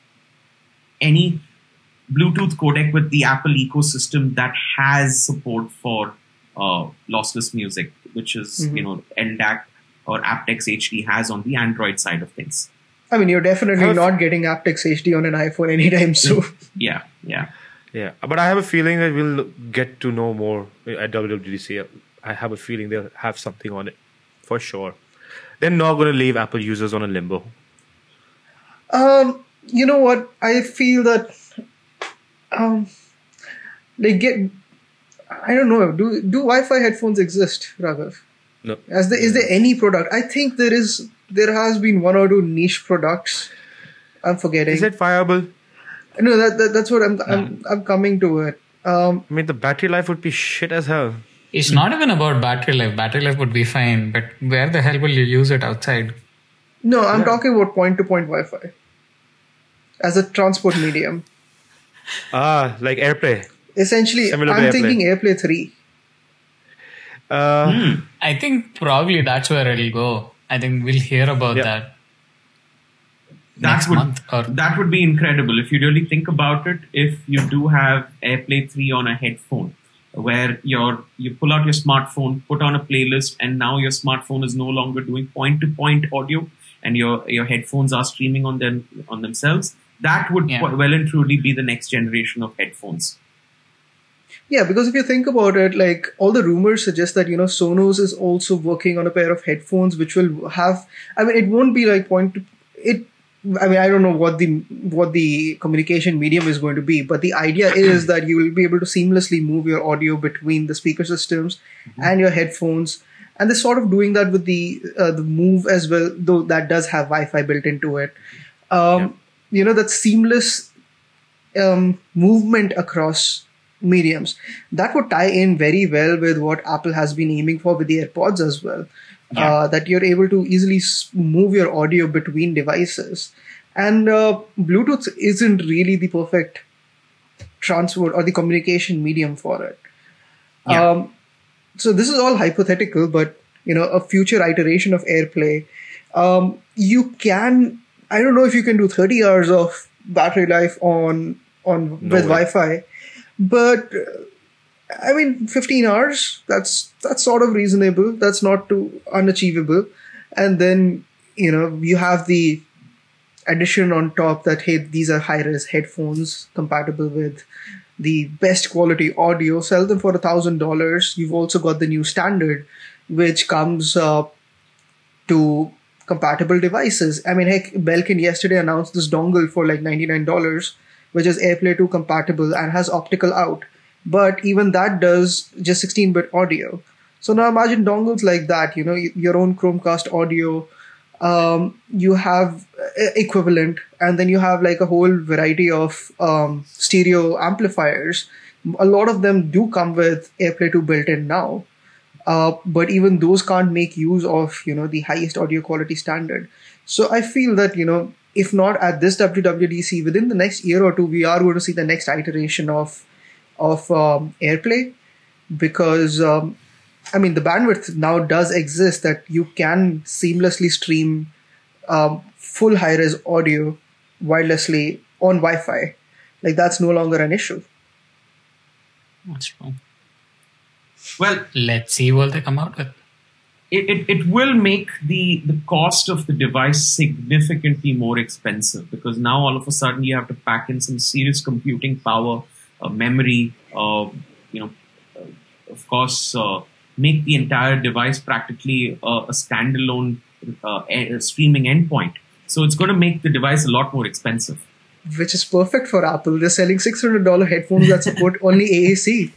any Bluetooth codec with the Apple ecosystem that has support for uh, lossless music, which is Mhm. you know L D A C or aptX H D has on the Android side of things. I mean, you're definitely Have- not getting aptX H D on an iPhone anytime soon. Yeah, yeah. Yeah, but I have a feeling that we'll get to know more at W W D C. I have a feeling they'll have something on it for sure. They're not going to leave Apple users on a limbo. Um, you know what? I feel that um, they get. I don't know. Do do Wi-Fi headphones exist, Raghav? No, As the, is there any product? I think there is. There has been one or two niche products. I'm forgetting. is it viable? No, that, that that's what I'm I'm I'm coming to it. Um, I mean, the battery life would be shit as hell. It's not even about battery life. Battery life would be fine, but where the hell will you use it outside? no, I'm talking about point-to-point Wi-Fi as a transport medium. Ah, like AirPlay. Essentially, Similar to I'm AirPlay. thinking AirPlay three. Uh, I think probably that's where it'll go. I think we'll hear about Yeah. that That next would month. Or that would be incredible if you really think about it. If you do have AirPlay three on a headphone, where your you pull out your smartphone, put on a playlist, and now your smartphone is no longer doing point-to-point audio, and your your headphones are streaming on them on themselves. That would Yeah. qu- well and truly be the next generation of headphones. Yeah, because if you think about it, like all the rumors suggest that, you know, Sonos is also working on a pair of headphones which will have, I mean, it won't be like point to, it, I mean, I don't know what the, what the communication medium is going to be, but the idea is that you will be able to seamlessly move your audio between the speaker systems and your headphones. And they're sort of doing that with the, uh, the Move as well, though that does have Wi-Fi built into it. Um, You know, that seamless um, movement across mediums that would tie in very well with what Apple has been aiming for with the AirPods as well. Yeah. Uh, that you're able to easily s- move your audio between devices, and uh, Bluetooth isn't really the perfect transport or the communication medium for it. Yeah. Um, so this is all hypothetical, but you know, a future iteration of AirPlay, um, you can. I don't know if you can do thirty hours of battery life on on No with way. Wi-Fi, but uh, I mean, fifteen hours. That's that's sort of reasonable. That's not too unachievable. And then you know you have the addition on top that hey, these are high-res headphones compatible with the best quality audio, sell them for a thousand dollars. You've also got the new standard, which comes uh, to compatible devices. I mean, heck, Belkin yesterday announced this dongle for like ninety-nine dollars, which is AirPlay two compatible and has optical out. But even that does just sixteen-bit audio. So now imagine dongles like that, you know, your own Chromecast audio, um, you have equivalent, and then you have like a whole variety of um, stereo amplifiers. A lot of them do come with AirPlay two built in now. Uh, but even those can't make use of, you know, the highest audio quality standard. So I feel that, you know, if not at this W W D C, within the next year or two, we are going to see the next iteration of of um, AirPlay, because um, I mean, the bandwidth now does exist that you can seamlessly stream um, full high-res audio wirelessly on Wi-Fi. Like, that's no longer an issue. That's true. Well, let's see what they come out with. It, it, it will make the, the cost of the device significantly more expensive, because now all of a sudden you have to pack in some serious computing power, uh, memory, uh, you know, uh, of course, uh, make the entire device practically uh, a standalone uh, a streaming endpoint. So it's going to make the device a lot more expensive. Which is perfect for Apple. They're selling six hundred dollars headphones that support only A A C.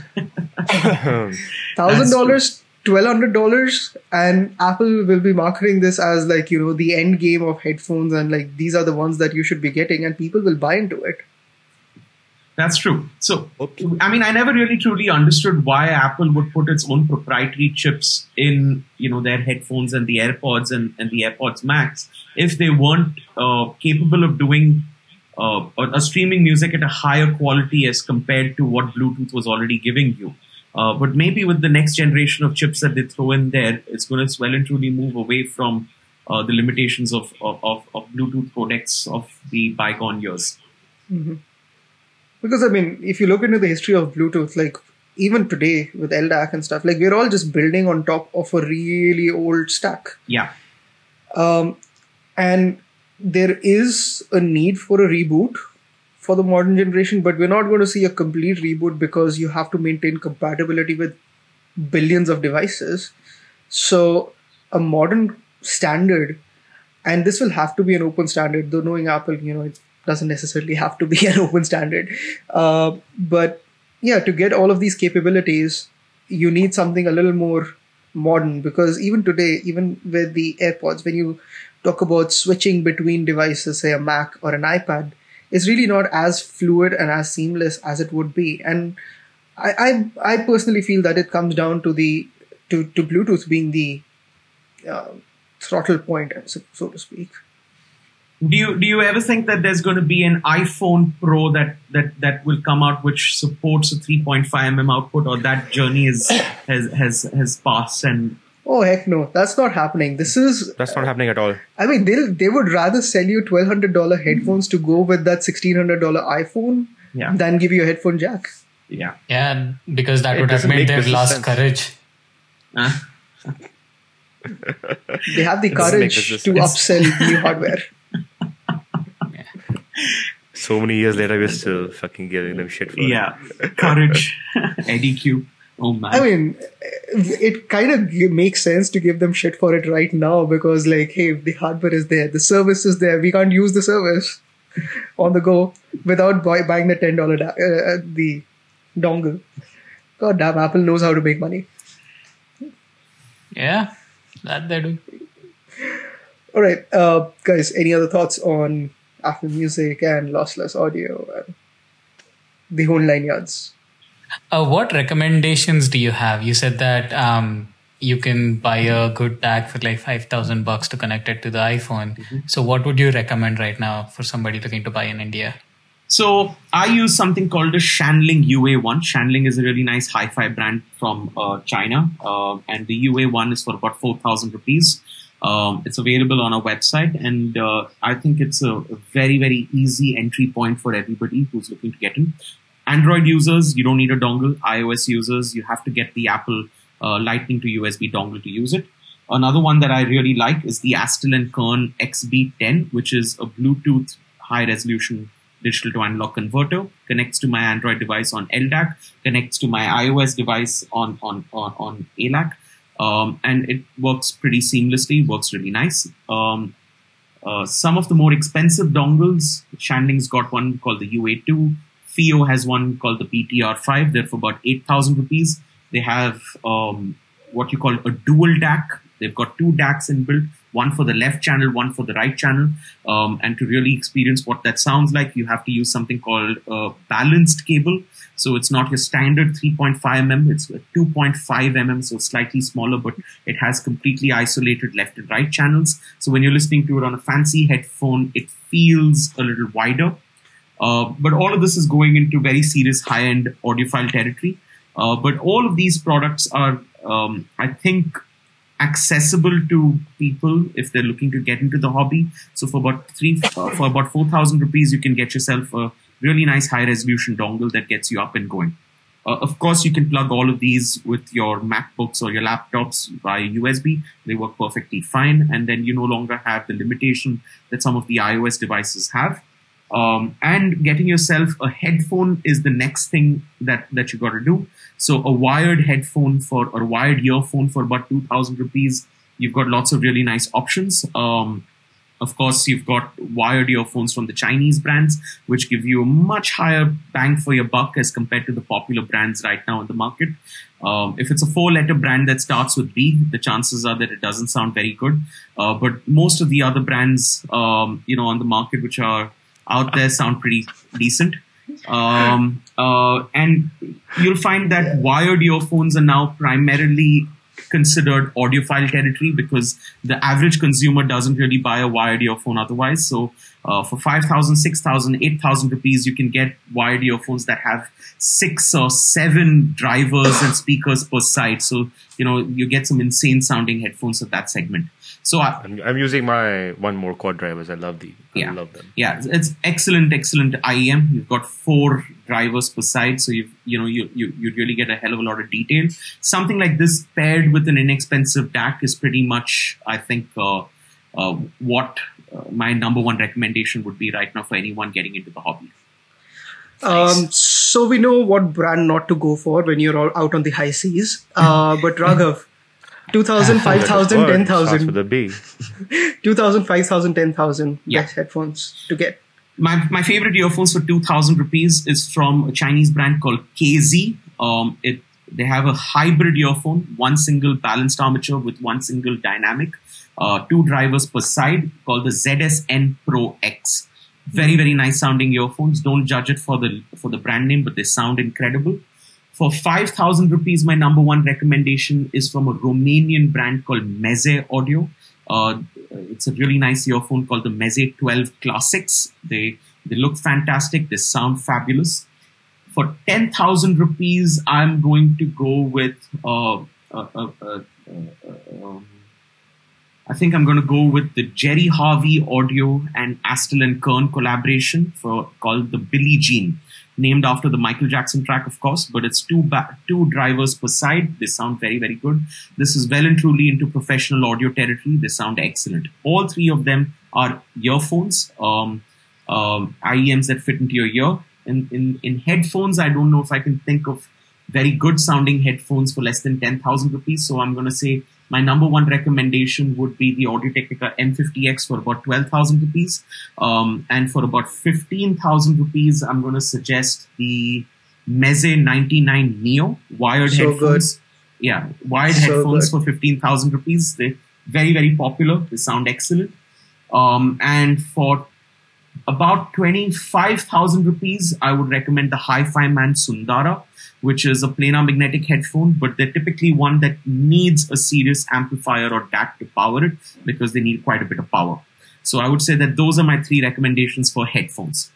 one thousand dollars, twelve hundred dollars, and Apple will be marketing this as like, you know, the end game of headphones, and like these are the ones that you should be getting, and people will buy into it. That's true. So, I mean, I never really truly understood why Apple would put its own proprietary chips in, you know, their headphones and the AirPods and, and the AirPods Max if they weren't uh, capable of doing uh, or, or streaming music at a higher quality as compared to what Bluetooth was already giving you. Uh, but maybe with the next generation of chips that they throw in there, it's going to well and truly move away from uh, the limitations of, of, of Bluetooth codecs of the bygone years. Mm-hmm. Because, I mean, if you look into the history of Bluetooth, like even today with L D A C and stuff, like we're all just building on top of a really old stack. Yeah. Um, and there is a need for a reboot for the modern generation, but we're not going to see a complete reboot because you have to maintain compatibility with billions of devices. So a modern standard, and this will have to be an open standard, though knowing Apple, you know, it doesn't necessarily have to be an open standard. Uh, but yeah, to get all of these capabilities, you need something a little more modern, because even today, even with the AirPods, when you talk about switching between devices, say a Mac or an iPad, it's really not as fluid and as seamless as it would be. And I, I, I personally feel that it comes down to the to, to Bluetooth being the uh, throttle point, so, so to speak. Do you do you ever think that there's going to be an iPhone Pro that that, that will come out which supports a three point five millimeter output, or that journey is has has has passed? And oh heck no, that's not happening. This is that's not happening at all. I mean, they they would rather sell you twelve hundred dollar headphones to go with that sixteen hundred dollar iPhone yeah. than give you a headphone jack. Yeah, yeah, because that It would have doesn't made make they've lost sense. courage. uh, They have the It doesn't make courage business to sense. upsell new hardware. So many years later, we're still fucking giving them shit for yeah, courage, Eddie Q. Oh man, I mean, it kind of makes sense to give them shit for it right now, because like, hey, the hardware is there, the service is there, we can't use the service on the go without buy, buying the ten dollars da- uh, the dongle. God damn, Apple knows how to make money. Yeah, that they do. All right, uh, guys, any other thoughts on Apple Music and lossless audio and the whole nine yards? Uh, what recommendations do you have? You said that um, you can buy a good tag for like five thousand bucks to connect it to the iPhone. Mm-hmm. So what would you recommend right now for somebody looking to buy in India? So I use something called a Shanling U A one. Shanling is a really nice hi-fi brand from uh, China. Uh, and the U A one is for about four thousand rupees. Um, it's available on our website. And uh, I think it's a, a very, very easy entry point for everybody who's looking to get in. Android users, you don't need a dongle. iOS users, you have to get the Apple uh, Lightning to U S B dongle to use it. Another one that I really like is the Astel and Kern X B ten, which is a Bluetooth high-resolution digital to analog converter, connects to my Android device on L D A C, connects to my iOS device on, on, on, on A L A C. Um, and it works pretty seamlessly, works really nice. Um, uh, some of the more expensive dongles, Shandling's got one called the U A two. Fio has one called the P T R five. They're for about eight thousand rupees. They have um, what you call a dual D A C. They've got two D A Cs inbuilt, one for the left channel, one for the right channel. Um, and to really experience what that sounds like, you have to use something called a balanced cable. So it's not your standard three point five millimeter, it's a two point five millimeter, so slightly smaller, but it has completely isolated left and right channels. So when you're listening to it on a fancy headphone, it feels a little wider. Uh, but all of this is going into very serious high-end audiophile territory. Uh, but all of these products are, um, I think, accessible to people if they're looking to get into the hobby. So for about three, uh, for about four thousand rupees, you can get yourself a really nice high-resolution dongle that gets you up and going. Uh, of course, you can plug all of these with your MacBooks or your laptops via U S B. They work perfectly fine, and then you no longer have the limitation that some of the iOS devices have. Um, and getting yourself a headphone is the next thing that, that you got to do. So a wired headphone for or a wired earphone for about two thousand rupees. You've got lots of really nice options. Um, of course, you've got wired earphones from the Chinese brands, which give you a much higher bang for your buck as compared to the popular brands right now in the market. Um, if it's a four-letter brand that starts with B, the chances are that it doesn't sound very good. Uh, but most of the other brands, um, you know, on the market, which are out there, sound pretty decent. Um, uh, and you'll find that wired earphones are now primarily considered audiophile territory because the average consumer doesn't really buy a wired earphone otherwise. So uh, for five thousand, six thousand, eight thousand rupees, you can get wired earphones that have six or seven drivers and speakers per side. So, you know, you get some insane sounding headphones of that segment. So I, I'm, I'm using my one more quad drivers. I love the. I yeah, love them. Yeah, it's excellent, excellent I E M. You've got four drivers per side, so you you know you you you really get a hell of a lot of detail. Something like this paired with an inexpensive D A C is pretty much, I think, uh, uh, what uh, my number one recommendation would be right now for anyone getting into the hobby. Um, so we know what brand not to go for when you're all out on the high seas. Uh, but Raghav. two thousand, five thousand, ten thousand. With a B. two thousand, five thousand, ten thousand. Yeah. Best headphones to get. My my favorite earphones for two thousand rupees is from a Chinese brand called K Z. Um, it they have a hybrid earphone, one single balanced armature with one single dynamic, uh, two drivers per side, called the Z S N Pro X. Very very nice sounding earphones. Don't judge it for the for the brand name, but they sound incredible. For five thousand rupees, my number one recommendation is from a Romanian brand called Meze Audio. Uh, it's a really nice earphone called the Meze twelve Classics. They they look fantastic. They sound fabulous. For ten thousand rupees, I'm going to go with, uh, uh, uh, uh, uh, um, I think I'm going to go with the Jerry Harvey Audio and Astle and Kern collaboration for called the Billie Jean. Named after the Michael Jackson track, of course, but it's two ba- two drivers per side. They sound very, very good. This is well and truly into professional audio territory. They sound excellent. All three of them are earphones, um, um, I E Ms that fit into your ear. In, in, in headphones, I don't know if I can think of very good sounding headphones for less than ten thousand rupees. So I'm going to say my number one recommendation would be the Audio-Technica M fifty X for about twelve thousand rupees. Um, and for about fifteen thousand rupees, I'm going to suggest the Meze ninety-nine Neo wired So headphones. good. Yeah, wired So headphones good. for fifteen thousand rupees. They're very, very popular. They sound excellent. Um, and for about twenty-five thousand rupees, I would recommend the Hi-Fi Man Sundara, which is a planar magnetic headphone, but they're typically one that needs a serious amplifier or D A C to power it because they need quite a bit of power. So I would say that those are my three recommendations for headphones.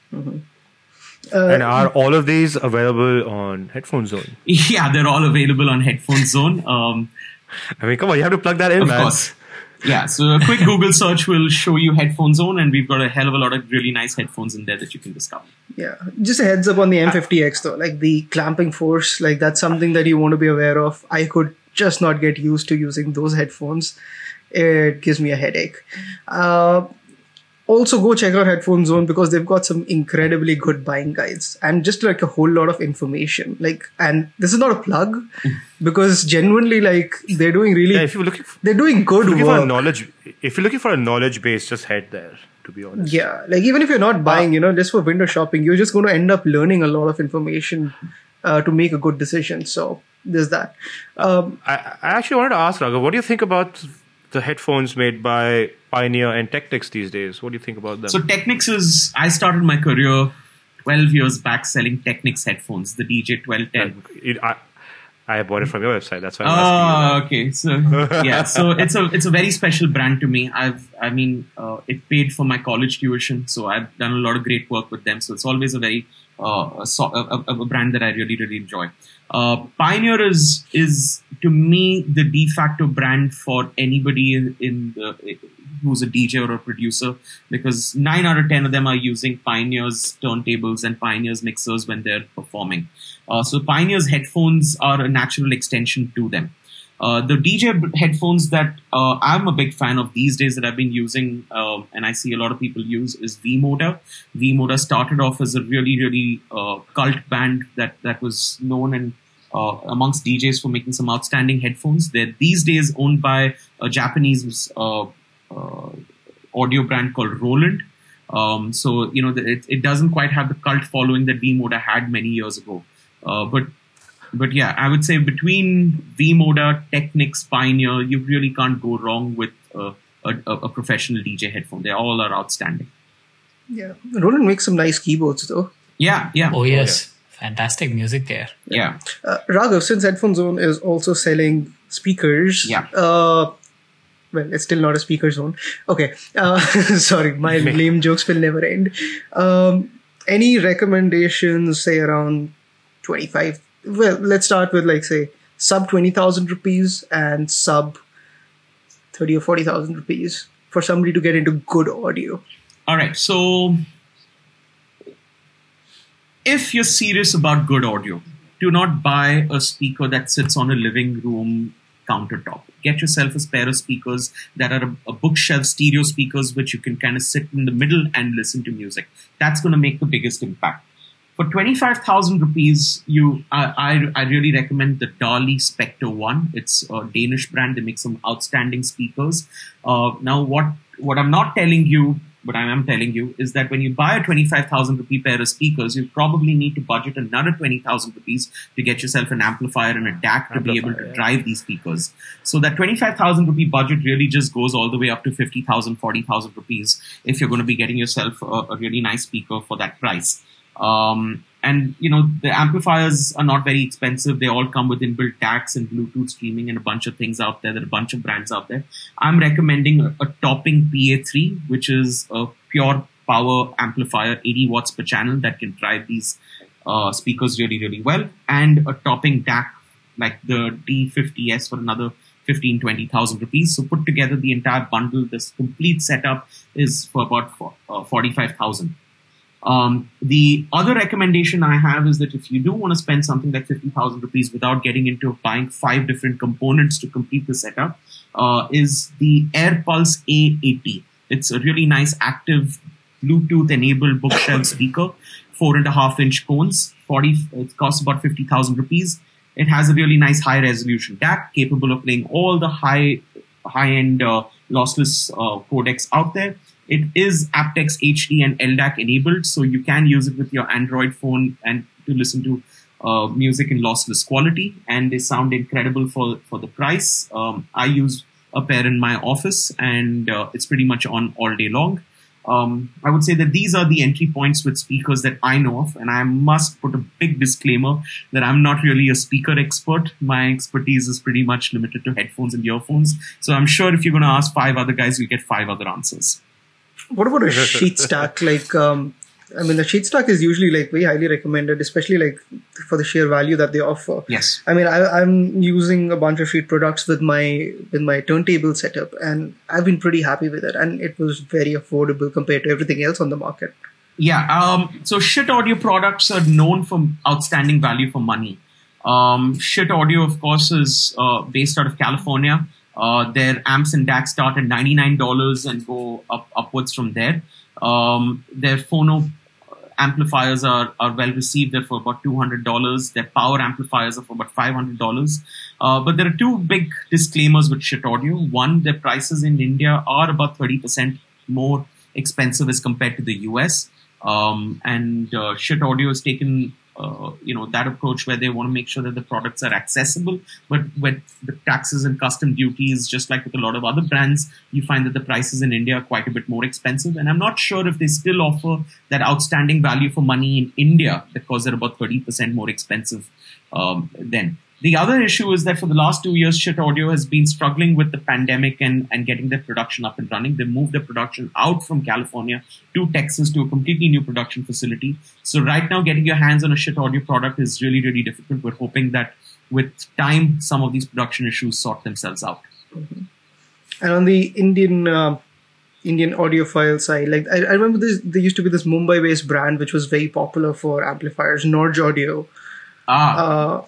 Uh, And are all of these available on Headphone Zone? Yeah, they're all available on Headphone Zone. Um, I mean, come on, you have to plug that in, of man. course. Yeah, so a quick Google search will show you Headphone Zone, and we've got a hell of a lot of really nice headphones in there that you can discover. Yeah, just a heads up on the M fifty X though, like the clamping force, like that's something that you want to be aware of. I could just not get used to using those headphones. It gives me a headache. Uh, also go check out Headphone Zone because they've got some incredibly good buying guides and just like a whole lot of information. Like, and this is not a plug because genuinely, like, they're doing really, Yeah, if you're looking, for, they're doing good looking work. for a knowledge, if you're looking for a knowledge base, just head there. To be honest, Yeah, like even if you're not buying, you know, just for window shopping, you're just going to end up learning a lot of information uh, to make a good decision. So there's that. Um, I, I actually wanted to ask Raghav, what do you think about the headphones made by Pioneer and Technics these days? What do you think about them? So Technics is, I started my career twelve years back selling Technics headphones, the D J twelve ten. It, I, I bought it from your website. That's why I'm Oh, asking you. okay. So yeah, so it's a it's a very special brand to me. I've I mean, uh, it paid for my college tuition, so I've done a lot of great work with them. So it's always a very uh, a, so- a, a brand that I really really enjoy. Uh, Pioneer is is to me the de facto brand for anybody in, in the who's a D J or a producer, because nine out of ten of them are using Pioneer's turntables and Pioneer's mixers when they're performing. Uh, so Pioneer's headphones are a natural extension to them. Uh, the D J headphones that uh, I'm a big fan of these days that I've been using, uh, and I see a lot of people use, is V-Moda. V-Moda started off as a really, really uh, cult band that, that was known and uh, amongst D Js for making some outstanding headphones. They're these days owned by a Japanese uh, uh, audio brand called Roland. Um, so, you know, it, it doesn't quite have the cult following that V-Moda had many years ago. Uh, but But yeah, I would say between V-Moda, Technics, Pioneer, you really can't go wrong with uh, a, a professional D J headphone. They all are outstanding. yeah, Roland makes some nice keyboards though. Yeah, yeah. Oh, yes. Fantastic music there. Yeah. Uh, Raghav, since Headphone Zone is also selling speakers, Yeah. uh, well, it's still not a speaker zone. Okay, uh, sorry, my lame jokes will never end. Um, any recommendations, say around twenty-five? Well, let's start with like say sub twenty thousand rupees and sub thirty or forty thousand rupees for somebody to get into good audio. All right. So if you're serious about good audio, do not buy a speaker that sits on a living room countertop. Get yourself a pair of speakers that are a, a bookshelf stereo speakers, which you can kind of sit in the middle and listen to music. That's going to make the biggest impact. For twenty-five thousand rupees, you, I, I, I really recommend the Dali Spectre One. It's a Danish brand. They make some outstanding speakers. Uh, now, what, what I'm not telling you, but I am telling you, is that when you buy a twenty-five thousand rupee pair of speakers, you probably need to budget another twenty thousand rupees to get yourself an amplifier and a D A C to be able to yeah. drive these speakers. So that twenty-five thousand rupee budget really just goes all the way up to fifty thousand, forty thousand rupees if you're going to be getting yourself a, a really nice speaker for that price. Um, and, you know, the amplifiers are not very expensive. They all come with inbuilt D A Cs and Bluetooth streaming and a bunch of things out there. There are a bunch of brands out there. I'm recommending a, a Topping P A three, which is a pure power amplifier, eighty watts per channel that can drive these uh, speakers really, really well. And a Topping D A C, like the D fifty S for another fifteen, twenty thousand rupees. So put together the entire bundle, this complete setup is for about uh, forty-five thousand. Um, the other recommendation I have is that if you do want to spend something like fifty thousand rupees without getting into buying five different components to complete the setup, uh, is the AirPulse A eighty. It's a really nice active Bluetooth enabled bookshelf speaker, four and a half inch cones, forty, it costs about fifty thousand rupees. It has a really nice high resolution D A C capable of playing all the high, high end, uh, lossless, uh, codecs out there. It is aptX H D and L D A C enabled, so you can use it with your Android phone and to listen to uh, music in lossless quality, and they sound incredible for, for the price. Um, I use a pair in my office, and uh, it's pretty much on all day long. Um, I would say that these are the entry points with speakers that I know of, and I must put a big disclaimer that I'm not really a speaker expert. My expertise is pretty much limited to headphones and earphones, so I'm sure if you're going to ask five other guys, you'll get five other answers. What about a sheet stack? Like, um, I mean, the sheet stack is usually like very highly recommended, especially like for the sheer value that they offer. Yes. I mean, I, I'm using a bunch of sheet products with my with my turntable setup, and I've been pretty happy with it. And it was very affordable compared to everything else on the market. Yeah. Um, so Shit Audio products are known for outstanding value for money. Um, Shit Audio, of course, is uh, based out of California. Uh, their amps and D A Cs start at ninety-nine dollars and go up upwards from there. Um, their phono amplifiers are, are well received. They're for about two hundred dollars. Their power amplifiers are for about five hundred dollars. Uh, but there are two big disclaimers with Schiit Audio. One, their prices in India are about thirty percent more expensive as compared to the U S. Um, and uh, Schiit Audio has taken uh, you know, that approach where they want to make sure that the products are accessible, but with the taxes and custom duties, just like with a lot of other brands, you find that the prices in India are quite a bit more expensive. And I'm not sure if they still offer that outstanding value for money in India because they're about thirty percent more expensive um, then. The other issue is that for the last two years, Schiit Audio has been struggling with the pandemic and, and getting their production up and running. They moved their production out from California to Texas to a completely new production facility. So right now, getting your hands on a Schiit Audio product is really, really difficult. We're hoping that with time, some of these production issues sort themselves out. Mm-hmm. And on the Indian uh, Indian audiophile side, like I, I remember this, there used to be this Mumbai-based brand which was very popular for amplifiers, Norge Audio. Ah. Uh,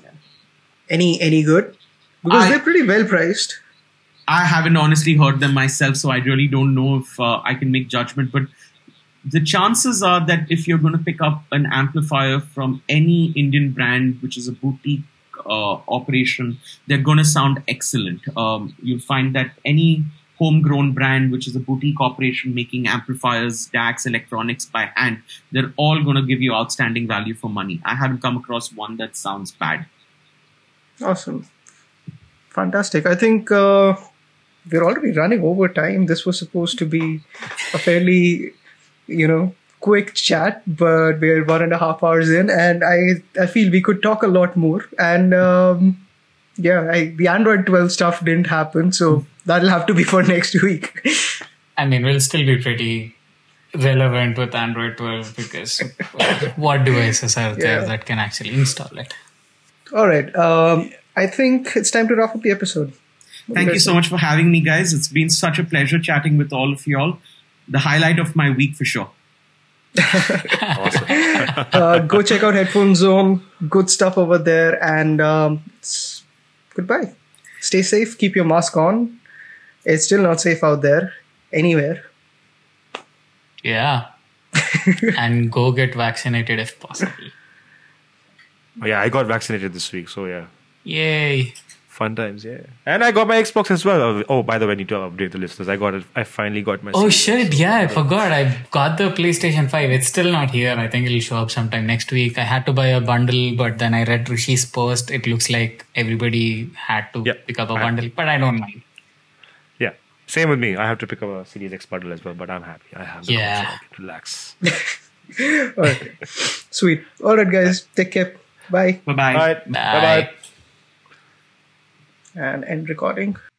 Any any good? Because I, they're pretty well priced. I haven't honestly heard them myself, so I really don't know if uh, I can make judgment. But the chances are that if you're going to pick up an amplifier from any Indian brand, which is a boutique uh, operation, they're going to sound excellent. Um, you'll find that any homegrown brand, which is a boutique operation making amplifiers, D A Cs, electronics by hand, they're all going to give you outstanding value for money. I haven't come across one that sounds bad. Awesome. Fantastic. I think uh, we're already running over time. This was supposed to be a fairly, you know, quick chat, but we're one and a half hours in, and I I feel we could talk a lot more. And um, yeah, I, the Android twelve stuff didn't happen, so that'll have to be for next week. I mean, we'll still be pretty relevant with Android twelve because well, what devices are there Yeah. that can actually install it? All right. Um, I think it's time to wrap up the episode. What Thank do you guys so think? much for having me, guys. It's been such a pleasure chatting with all of y'all. The highlight of my week for sure. Awesome. uh, go check out Headphone Zone. Good stuff over there. And um, s- goodbye. Stay safe. Keep your mask on. It's still not safe out there. Anywhere. Yeah. And go get vaccinated if possible. Oh, yeah, I got vaccinated this week, so yeah. Yay. Fun times, yeah. And I got my Xbox as well. Oh, by the way, I need to update the listeners. I got it. I finally got my Oh Series shit, X. yeah, I forgot. I got the PlayStation five. It's still not here. I think it'll show up sometime next week. I had to buy a bundle, but then I read Rishi's post. It looks like everybody had to Yep. pick up a I- bundle, but I don't mind. Yeah. Same with me. I have to pick up a Series X bundle as well, but I'm happy. I have the Yeah. console. I can relax. All right. Sweet. All right, guys. Take care. Bye. Bye-bye. All right. Bye. Bye-bye. And end recording.